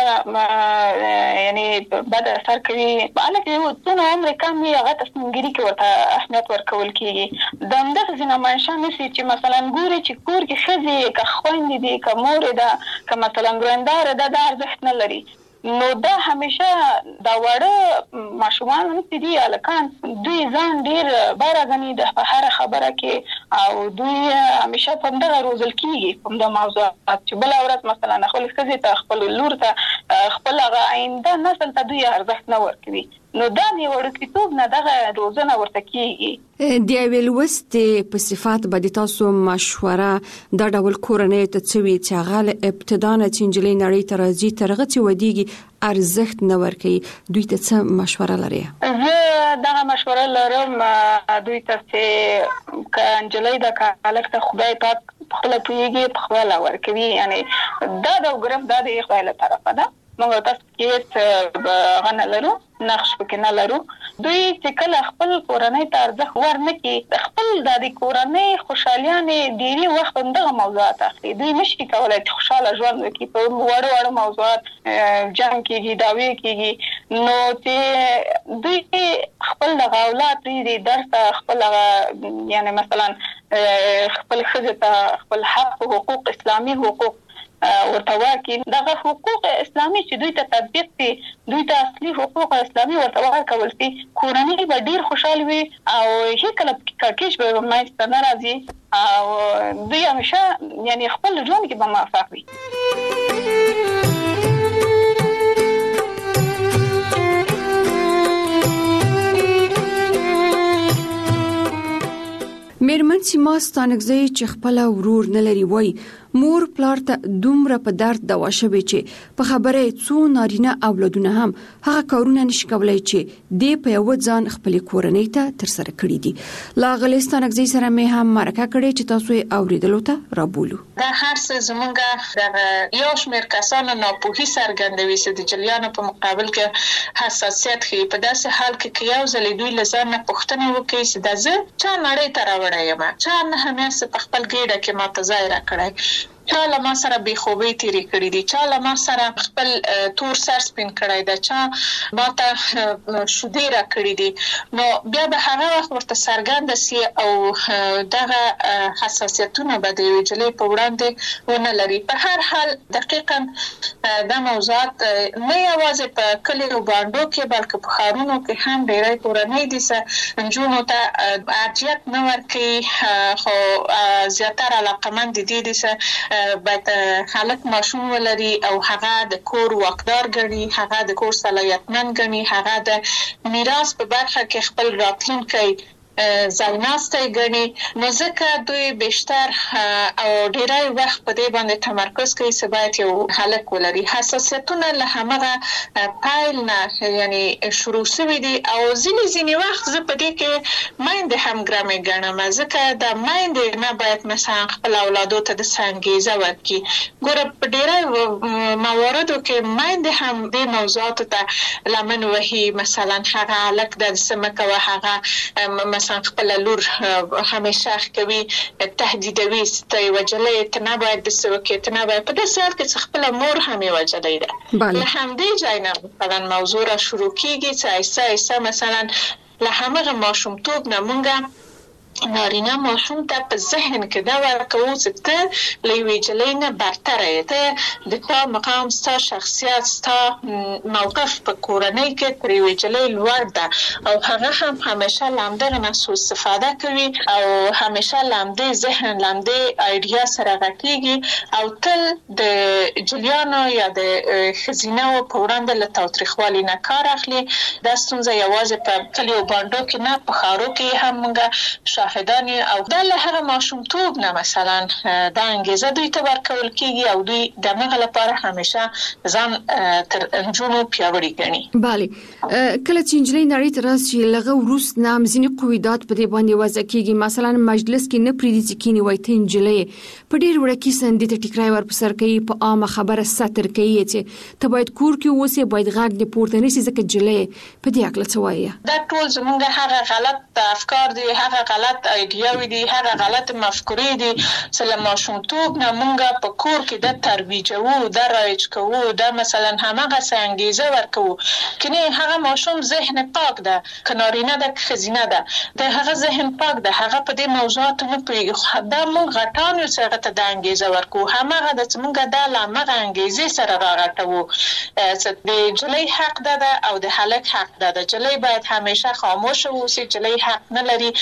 یعنی بد اثر کوي باندې چې څونه عمر کم وي هغه تصمیمګری کې ورته اهمیت ورکول کیږي د همدغه ځینې منشا نسی چې مثلا ګوري چې کور کې خزي که خويندې دي که مور ده که مثلا ګرندار ده د ارزښت نه لري نو دا همیشه دا وړه ماشومان هم دي الکان دوی ځان ډیر بارغني د هر خبره کې او دوی همیشه په دغه روزل کیږي په دغه موضوعات چې بل اورات مثلا خپل خزي ته خپل لور ته خپل آینده نسل ته دوی ارزښت نه ورکوي نو دا دی ورکیتوب نه دغه روزنه ورته کیږي دی ویل وست په صفات باندې تاسو مشوره دا ډول کورنۍ ته څوي چې هغه ابتدا نه چنجلې نړۍ ته راځي ترغه چې ودیږي ارزښت نه ورکي دوی ته څه مشوره لري زه دا مشوره لرم دوی ته چې کنجلې د کالک ته خدای پاک خپل پیږي په خپل ورکوي یعنی دا د ګرم د خپل له طرفه ده موږ تاسو کې غنه لرو نقش پکې نه لرو دوی چې کله خپل کورنۍ ته ارزښت ورنکړي خپل د کورنۍ خوشالیانه ډیری وخت دغه موضوعات اخلي دوی نشي کولای چې خوشاله ژوند وکړي په وړو وړو موضوعات جنګ کېږي داوی کېږي نو چې دوی خپل د اولاد لري درس خپل یعنی مثلا خپل خزه خپل حق او حقوق اسلامي حقوق ورته واکي دغه حقوق اسلامي چې دوی ته تطبیق دي دوی ته اصلي حقوق اسلامي ورته ورکول دي کورنۍ به ډیر خوشاله وي او هیڅ کله کېش به مایسته ناراضي او دوی همیشه یعنی خپل ژوند کې به موفق وي میرمن سیما ستانګزی چې خپل ورور نه لري وای مور پلار ته دومره په درد دوا شوي چې په خبره څو نارینه اولادونه هم هغه کارونه نشي کولای چې د په یو ځان خپل کورنۍ ته تر سره کړی دي لا غلستانګزی سره مې هم مرکه کړې چې تاسو یې اوریدلو ته رابولو دا هر څه زمونږ د یو شمېر کسانو ناپوهي څرګندوي چې د جلیانو په مقابل کې حساسیت ښیي په داسې حال کې چې یو ځل دوی له ځان نه پوښتنه وکړي چې دا زه چا نړۍ ته راوړی یم چا نه همیشه په خپل ګېډه کې ماته ځای راکړی چا له ما سره بې خوبۍ تېرې کړې دي چا له ما سره خپل تور سر سپین کړی ده چا ما ته شیدې راکړې دي نو بیا به هغه وخت ورته څرګنده سي او دغه حساسیتونه به د یوې نجلۍ په وړاندې ونه لري په هر حال دقیقا دا موضوعات نه یوازې په کلیو بانډو کې بلکې په ښارونو کې هم ډېری کورنۍ دي چې نجونو ته ارجحیت نه ورکوي خو زیاتره علاقمند دي دي چې باید خلک ماشوم ولري او هغه د کور واکدار ګڼي هغه د کور صلاحیتمن ګڼي هغه د میراث په برخه کې خپل راتلونکی ځایناستی ګڼي نو ځکه دوی بیشتر او ډیری وخت په دې باندې تمرکز کوي چې باید یو هلک ولري حساسیتونه له همغه پیل نه یعنی شروع شوي دي او ځینې ځینې وخت زه په دې کې میندې هم ګرمې ګڼم ځکه د میندې نه باید مثلا خپل اولادو ته د انګېزه ورکړي ګوره په ډیری مواردو کې میندې هم دې موضوعاتو ته لمن وهي مثلا هغه هلک د څه مه کوه هغه مثلا خپل لور همیشه کوي تهدیدوي ستې وجلې ته نه باید د سوکې ته نه باید په داسې حال کې خپل مور هم وجلې ده له همدې ځای نه مثلا موضوع را شروع کیږي چې ایسا ایسا مثلا له همغه ماشومتوب نه مونږه نارینه ماشوم ته په ذهن کې دا ورکوو چې ته له یوې جلۍ نه برتره یې، ته د تا مقام ستا شخصیت ستا موقف په کورنۍ کې تر یوې جلۍ لوړ ده او هغه هم همیشه له همدغه نه سوء استفاده کوي او همیشه له همدې ذهن له همدې ایډیا سره غټېږي او تل د جلیانو یا د ښځینهو په وړاندې له تاوتریخوالي نه کار اخلي. دا ستونزه یوازې په کلیو بانډو کې نه، په ښارو کې هم موږ شاهدان او دا له هغه ماشومتوب نه مثلا دا انګیزه دوی ته ورکول کیږي او دوی د هغه لپاره همیشه ځان تر انجونو پیاوړي ګڼي. بله کله چې انجلۍ نړۍ ته راشي لغه وروست نام ځینې قویدات په دې باندې وضع کیږي، مثلا مجلس کې نه پریدي چې کینی وای ته انجلۍ په ډیر وړه کې سندې ته ټیکرای ور پسر کوي، په عامه خبره ستر کوي چې ته باید کور کې اوسې، باید غږ دې پورته نشي ځکه انجلۍ په دې اکل څه وایي. دا ټول زموږ هغه غلط افکار دي، هغه غلط ایډیاوي دي، هغه غلط مفکورې دي چې له ماشومتوب نه مونږ په کور کې د ترویجوو د رایج کوو، دا مثلا همغه انګیزه ورکوو کني هغه ماشوم ذهن پاک ده، کنارینه ده ښځینه ده، د هغه ذهن پاک ده، هغه په دې موضوعاتو نه پوهیږي، دا مونږ غټان یو څه ته د انګیزه ورکوو، همغه د مونږ د لامغه انګیزې سره راغټوو چې د جلۍ حق ده او د هلک حق ده. د جلۍ باید همیشه خاموش اوسي، جلۍ حق نه لري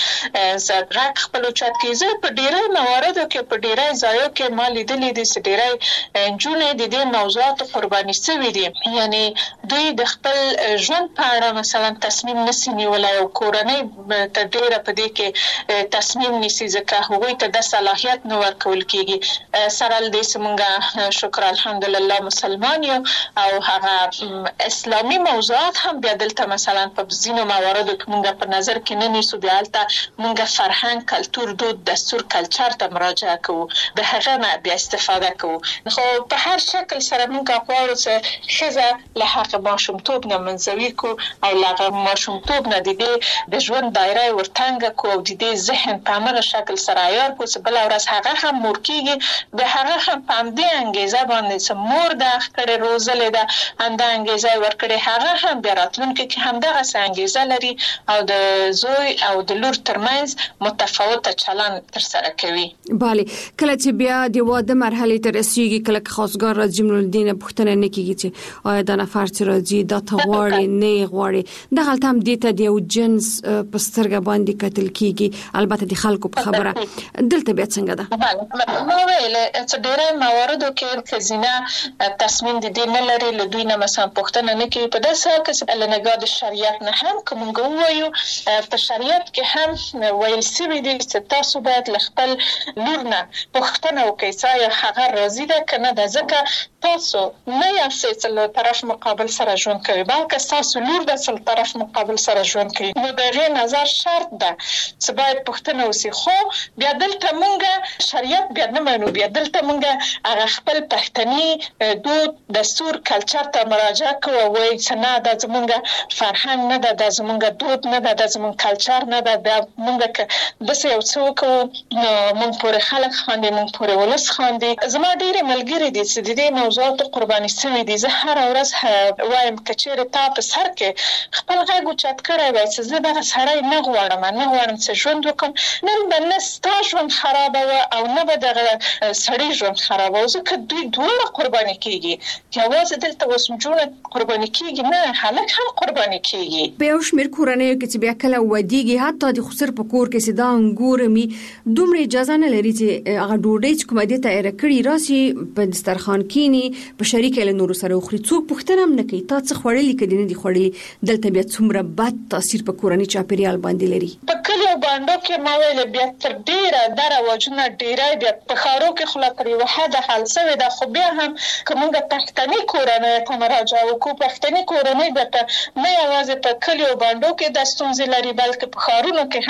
غږ خپل اوچت کړي. زه په ډیری مواردو کې په ډیری ځایو کې ما لیدلې دي چې ډیری نجونې د دې موضوعاتو قرباني شوي دي، یعنی دوی د خپل ژوند په اړه مثلا تصمیم نشي نیولی او کورنۍ ته ډیره په دې کې تصمیم نیسي ځکه هغوی ته د صلاحیت نه ورکول کیږي. سره له دې چې موږ شکر الحمدلله مسلمان یو او هغه اسلامي موضوعات هم بیا دلته مثلا په ځینو مواردو کې موږ په نظر کې نه نیسو، بیا هلته موږ فرهنګ، کلتور، دود، دستور، کلچر ته مراجعه کوو، د هغه نه بیا استفاده کوو. خو په هر شکل سره موږ غواړو چې ښځه له هغه ماشومتوب نه منزوي کړو او له هغه ماشومتوب نه د دې د ژوند دایره یې ورتنګه کړو او د دې ذهن په همغه شکل سره عیار کړو چې بله ورځ هغه هم مور کېږي، د هغه هم په همدې انګیزه باندې چې مور ده کړې روزلې ده همدا انګیزه یې ورکړې، هغه هم بیا راتلونکي کې همدغسې انګیزه لري او د زوی او د لور ترمنځ متفاوته چلند تر سره کوي. بله کله چې بیا د واده مرحلې ته رسیږي، کله چې خاصګار راځي نو د دې پوښتنه نه کیږي چې آیا دا نفر چې راځي دا ته غواړي نه غواړي، دغه هلته هم دې ته د یو جنس په سترګه باندې کتل کیږي، البته د خلکو په خبره. دلته بیا څنګه ده؟ بله ما ویل چې ډیری مواردو کې ښځینه تصمیم د دې نه لري، له دوی نه مثلا پوښتنه نه کوي، په داسې حال کې چې له نګاه د شریعت نه هم که موږ ووایو په شریعت کې هم ویل شوي دي چې تاسو باید له خپل لور نه پوښتنه وکړئ چې آیا هغه راضي ده که نه ده، ځکه تاسو نه یاستئ چې له طرف مقابل سره ژوند کوي، بلکې ستاسو لور ده چې له طرف مقابل سره ژوند کوي، نو د هغې نظر شرط ده چې باید پوښتنه وشي. خو بیا دلته موږ شریعت بیا نه منو، بیا دلته موږ هغه خپل پښتني دود، دستور، کلچر ته مراجعه کوو او وایو چې نه دا زموږ فرهنګ نه ده، دا زموږ دود نه ده، دا زموږ کلچر نه ده، دا موږ که داسې یو څه وکړو نو موږ پورې خلک خاندي، موږ پورې ولس خاندي. زما ډېرې ملګري دي چې د دې موضوعاتو قرباني شوي دي. زه هره ورځ وایم که چېرې تا په سر کې خپل غږ اوچت کړی وای چې زه دغه سړی نه غواړم نه غواړم چې ژوند وکړم، نن به نه ستا ژوند خرابه وه او نه به دغه سړي ژوند خرابه وه، ځکه دوی دواړه قرباني کېږي. یوازې دلته اوس نجونې قرباني کېږي نه، هلک هم قرباني کېږي. په یو شمېر کورنیو کې چې بیا کله ودیږي، حتی د خسر په کور کې چې دا انګور می دومره اجازه نه لري چې هغه ډوډۍ چې کومه دې ته کړي راسي په دسترخوان کېني په شریک له نورو سره وخوري، څوک پوښتنه هم نه کوي تا څه خوړلي که دې نه دي خوړلي. دلته بیا څومره بد تاثیر په کورني چاپېریال باندې لري. په کلیو بانډو کې ما ویل بیا تر ډېره دا رواجونه ډېری بیا په ښارو کې خو لا تر یوه حده حل شوې ده، خو بیا هم که موږ پښتني کورنیو ته مراجعه وکړو، پښتني کورنۍ به نه یوازې په کلیو بانډو کې دا ستونزې لري بلکې په ښارونو کې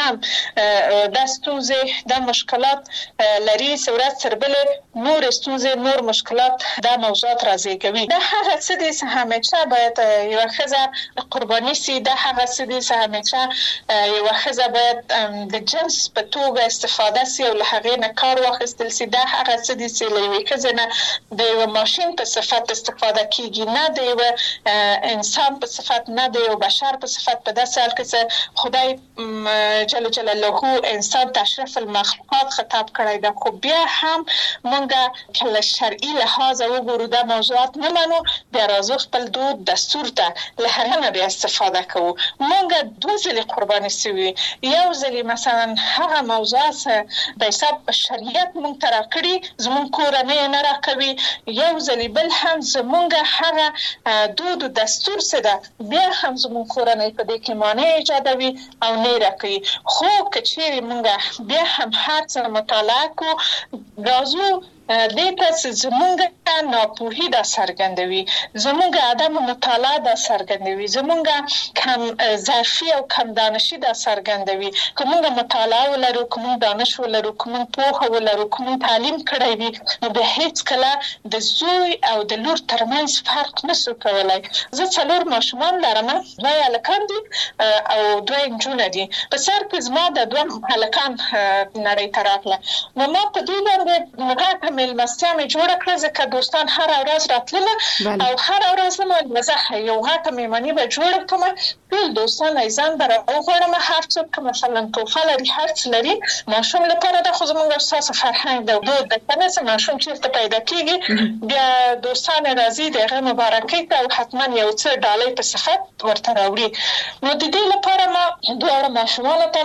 هم دا ستونزې دا مشکلات لري. ورځ تر بلې نور ستونزې نور مشکلات دا موضوعات راځي دا هغه څه دي چې همیشه باید یو ښځه قرباني سي دا هغه څه دي چې همیشه یو ښځه باید د جنس په توګه استفاده سي او له هغې نه کار واخیستل سي دا هغه څه دي چې له یوې ښځې نه د یوه ماشین په صفت استفاده کیږي نه د یوه انسان په صفت نه د یو بشر په صفت په داسې حال کې چې خدای جل جلاله انسان تشریف المخلوقات خطاب کړی ده خو بیا هم مونږ که له شرعي لحاظه وګورو دا موضوعات نه منو بیا راځو خپل دود دستور ته له هغه نه بیا استفاده کوو مونږ دوه ځلې قرباني سوي یو ځلې مثلا هغه موضوعات په حساب شریعت مونږ ته راکړي زمونږ کورنۍ نه راکوي یو ځلې بل هم زمونږ هغه دود و دستور څه ده بیا هم زمونږ کورنۍ په دې کې مانع ایجادوي او نه راکوي خو که چیرې مونږ بیا هم هر څه مطالعه کو راځو دې ته زمونږ ناپوهي دا څرګندوي زمونږ عدم مطالعه دا څرګندوي زمونږ کم ظرفي او کم دانشي دا څرګندوي که مونږ مطالعه ولرو که مونږ دانش ولرو که مونږ پوهه ولرو که مونږ تعلیم کړی وي نو به هیڅکله د زوی او د لور ترمنځ فرق نشو کولی زه څلور ماشومان لرم دوه هلکان دي او دوه نجونه دي په سر کې زما د دوه هلکان نړۍ ته راغله نو ما په دوی باندې غټه مېلمستیا مې جوړه کړه ځکه دوستان هره ورځ راتلله او هره ورځ زما زه یو غټه مېلماني به جوړه کړم ټول دوستان یې ځان به راوغواړم هر څوک که مثلا توفه لري هر څه لري ماشوم لپاره دا خو زموږ ستاسو فرهنګ ده دود ده که نه چې ماشوم چېرته پیدا کېږي بیا دوستان یې راځي د هغې مبارکۍ ته او حتما یو څه ډالۍ په صفت ورته راوړي نو د دې لپاره ما دواړه ماشومانو ته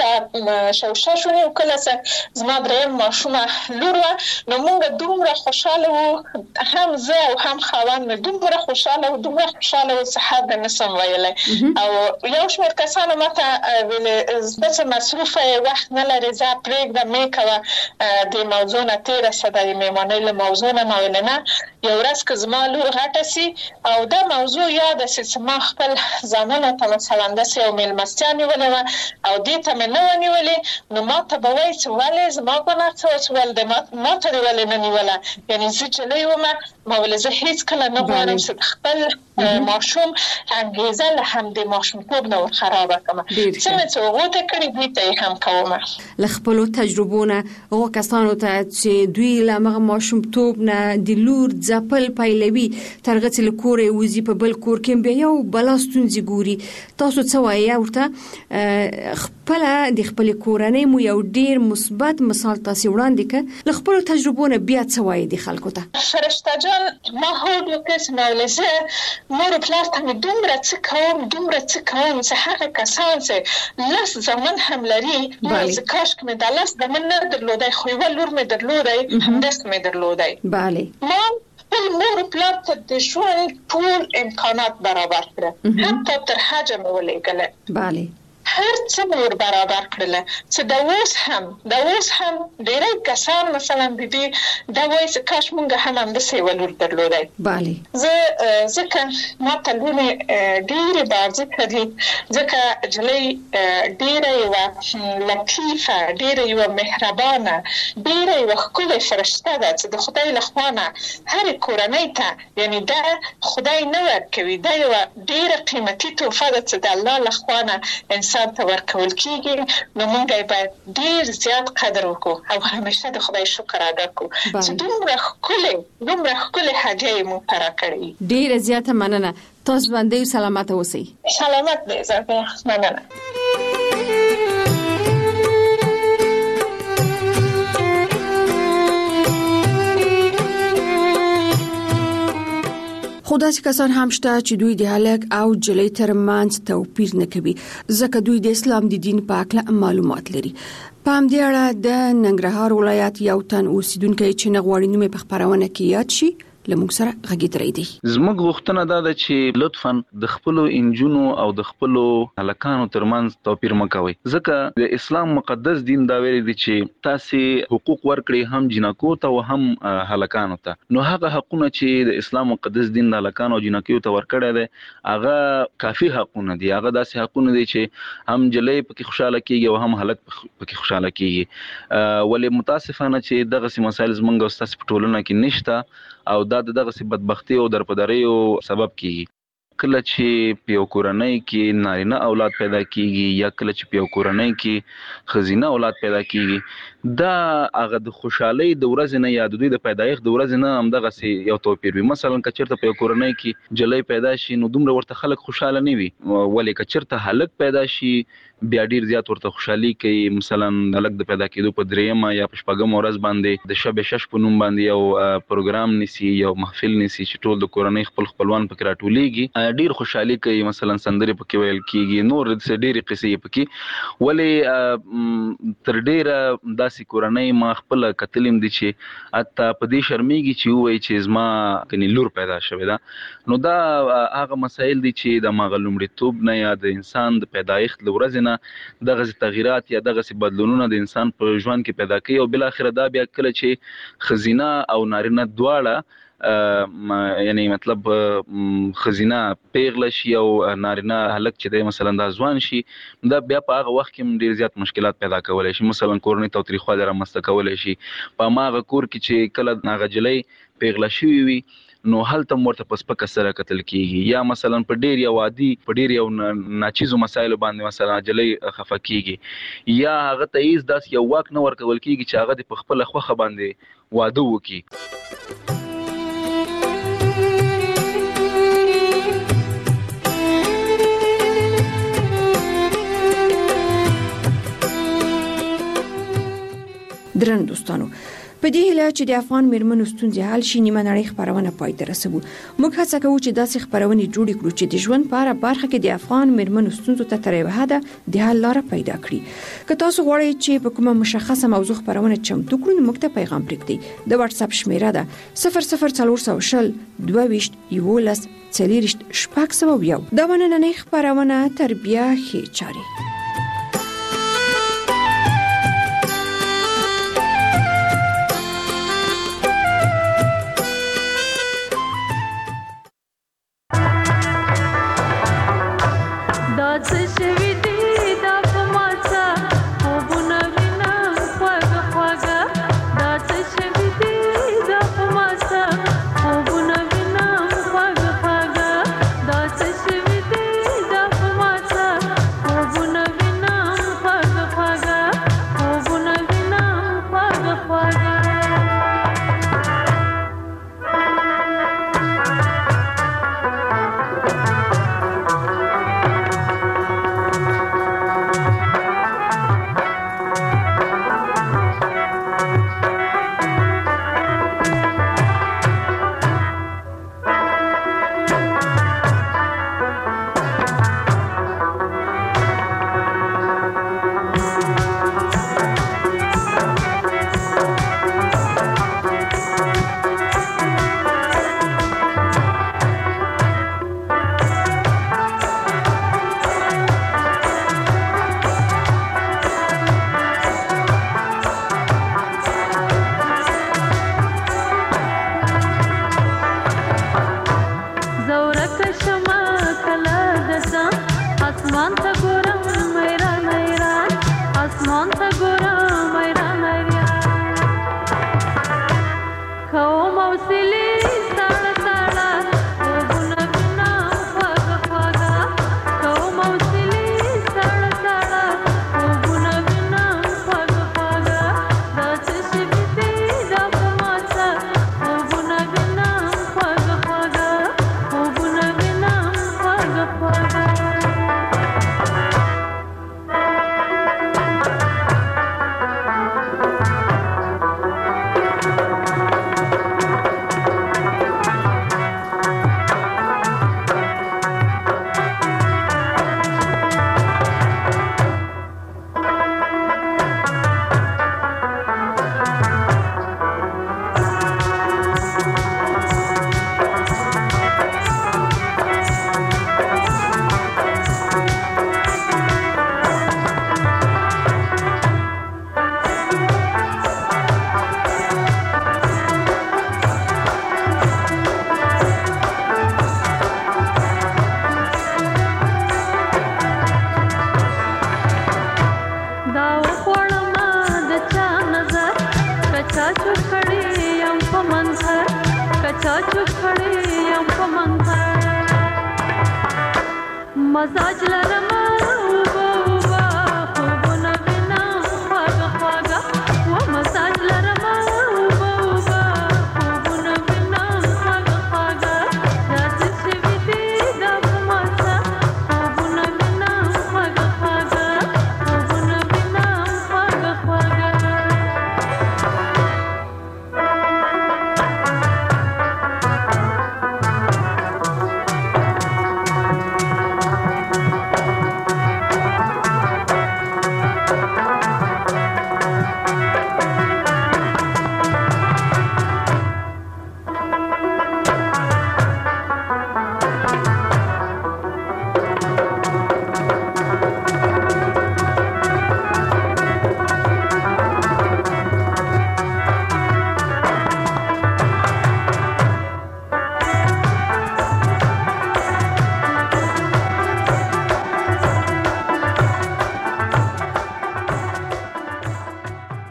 مې شوشه شونې وکړله چې زما درېیم ماشومه لور وه نو مونږ دومره خوشحاله وو هم زه او هم خاوند مې دومره خوشحاله وو دومره خوشحاله وو چې حد نه سم ویلی او یو شمېر کسانو ماته ویلې زه چې مصروفه یې وخت نه لرې ځه پرېږده مې کوه دې موضوع نه تېره شه د مېلمانۍ له موضوع نه ما ویلې نه یو ورځ که زما لور غټه سي او دا موضوع یاده سي چې ما خپل زامنو ته مثلا داسې یو مېلمستیا نیولې وه او دې ته مې نه وه نیولې نو ما ته به وایي چې ولې زما ګناه څه وه چې ولې ما ته دې ولې نه نیوله یعنې زه جلۍ ومه ما ویلې زه هېڅکله نه غواړم چې د خپل ماشوم انګېزه له همدې ماشومتوب نه ورخرابه کړمه څنګه چې هغو ته کړي دوی ته یې هم کومه له خپلو تجربو نه هغو کسانو ته چې دوی له همغه ماشومتوب نه د لور ځپل پیلوي تر هغه چې له کوره یې وځي په بل کور کې بیا یو بلا ستونزې ګوري تاسو څه وایي ورته خپله د خپلې کورنۍ مو یو ډېر مثبت مثال تاسې وړاندې کړ له خپلو تجربو نه بیا څه وایي د خلکو ته فرشته جان ما هوډ وکړ چې ما ویلې زه مور و پلار ته مې دومره څه کوم دومره څه کوم چې هغه کسان چې لس زامن هم لري زه کاشکې مې دا لس زامن نه درلودی خو یوه لور مې درلودی همداسې مې درلودی ما خپل مور و پلار ته د ژوند ټول امکانات برابر کړه حتی تر حجه مې ولېږله هر څه مور برابر کړله چې دا اوس هم دا اوس هم ډېری کسان مثلا د دې دا وایي چې کاش مونږ هم همداسې یوه لور درلودی زه ځکه ما ته لوڼې ډېرې بارځکه دي ځکه جلۍ ډېره یوه لطیفه ډېره یوه مهربانه ډېره یوه ښکلې فرشته ده چې د خدای له خوا نه هرې کورنۍ ته یعنې دا خدای نه ورکوي دا یوه ډېره قیمتي تحفه ده چې د الله له خوا نه انسان ته ورکول کېږي نو موږ یې باید ډېر زیات قدر وکړو او همیشه د خدای شکر ادا کړو چې دومره ښکلې دومره ښکلې هدیه یې موږ ته راکړې ډېره زیاته مننه تاسو باندې سلامت اوسئ سلامت دی زه مننه خو داسې کسان هم شته چې دوی د هلک او جلۍ ترمنځ توپیر نه کوي ځکه دوی د اسلام د دین په اړه معلومات لري په همدې اړه د ننګرهار ولایت یو تن اوسیدونکی چې نه غواړي نوم یې په خپرونه کې یاد شي لمونږ سره غږیدلی دی. زموږ غوښتنه دا ده چې لطفاً د خپلو انجونو او د خپلو هلکانو ترمنځ توپیر مه کوئ، ځکه د اسلام مقدس دین دا ویلي دی چې تاسې حقوق ورکړئ هم جنکو ته او هم هلکانو ته. نو هغه حقونه چې د اسلام مقدس دین د هلکانو او جنکیو ته ورکړی دی هغه کافي حقونه دي. هغه داسې حقونه دي چې هم جلۍ پکې خوشحاله کیږي او هم هلک پکې خوشحاله کیږي. ولې متاسفانه چې دغسې مسایل زموږ او ستاسې په ټولنه کې نشته او دا دغه بدبختی او درپدریو سبب کیږي. کله چې په یو کورنۍ کې نارینه اولاد پیدا کیږي یا کله چې په یو کورنۍ کې ښځینه اولاد پیدا کیږي دا هغه د خوشحالۍ د ورځې نه یا د دوی د پیدایښت د ورځې نه همدغسې یو توپیر وي. مثلا که چېرته په یو کورنۍ کې جلۍ پیدا شي نو دومره ورته خلک خوشحاله نه وي، ولې که چېرته هلک پیدا شي بیا ډیر زیات ورته خوشحالي کوي. مثلا هلک د پیدا کېدو په درېیمه یا په شپږمه ورځ باندې د شب شش په نوم باندې یو پروګرام نیسي، یو محفل نیسي چې ټول د کورنۍ خپل خپلوان پکې راټولیږي، ډیر خوشحالي کوي. مثلا سندرې پکې ویل کیږي، نور د ډېرې قصې پکې. ولې تر ډیره داسې کورنۍ ما خپل کتلم دي چې حتی په دې شرمېږي چې ووایي چې زما کني لور پیدا شوې ده. نو دا هغه مسایل دي چې د هماغه لومړیتوب نه یا د انسان د پیدایښت له ورځې نه دغسې تغییرات یا دغسې بدلونونه د انسان په ژوند کې پیدا کوي. او بالاخره دا بیا کله چې ښځینه او نارینه دواړه یعنی مطلب ښځینه پیغله شي او نارینه هلک چې دی مثلا دا ځوان شي، دا بیا په هغه وخت کې هم ډېر زیات مشکلات پیدا کولی شي. مثلا کورنۍ تاوتریخوالی رامنځته کولی شي. په هماغه کور کې چې کله هغه جلۍ پیغله شوې وي نو هلته هم ورته په سپکه سره کتل کیږي، یا مثلا په ډېر یو عادي په ډېر یو ناچیزو مسایلو باندې مثلا جلۍ خفه کیږي، یا هغه ته هیڅ داسې یو واک نه ورکول کیږي چې هغه د په خپله خوښه باندې واده وکړي. درن دوستانو، په دې هیله چې د افغان میرمنو ستونزې حل شي نیمه نړۍ خپرونه پای ته رسوو. موږ هڅه کوو چې داسې خپرونې جوړې کړو چې د ژوند په هره برخه کې د افغان میرمنو ستونزو ته تر یوه حده د حل لاره پیدا کړي. که تاسو غواړئ چې په کومه مشخصه موضوع خپرونه چمتو کړو نو موږ ته پیغام پرېږدئ. د واتس اپ شمیره ده صفر صفر څلور سوه شل دوه ویشت یولس څلېرویشت شپږ سوه یو. دا به نننۍ خپرونه تربیه ښې چارې. Buna چوپ کړې یم په منځ مزاج لرم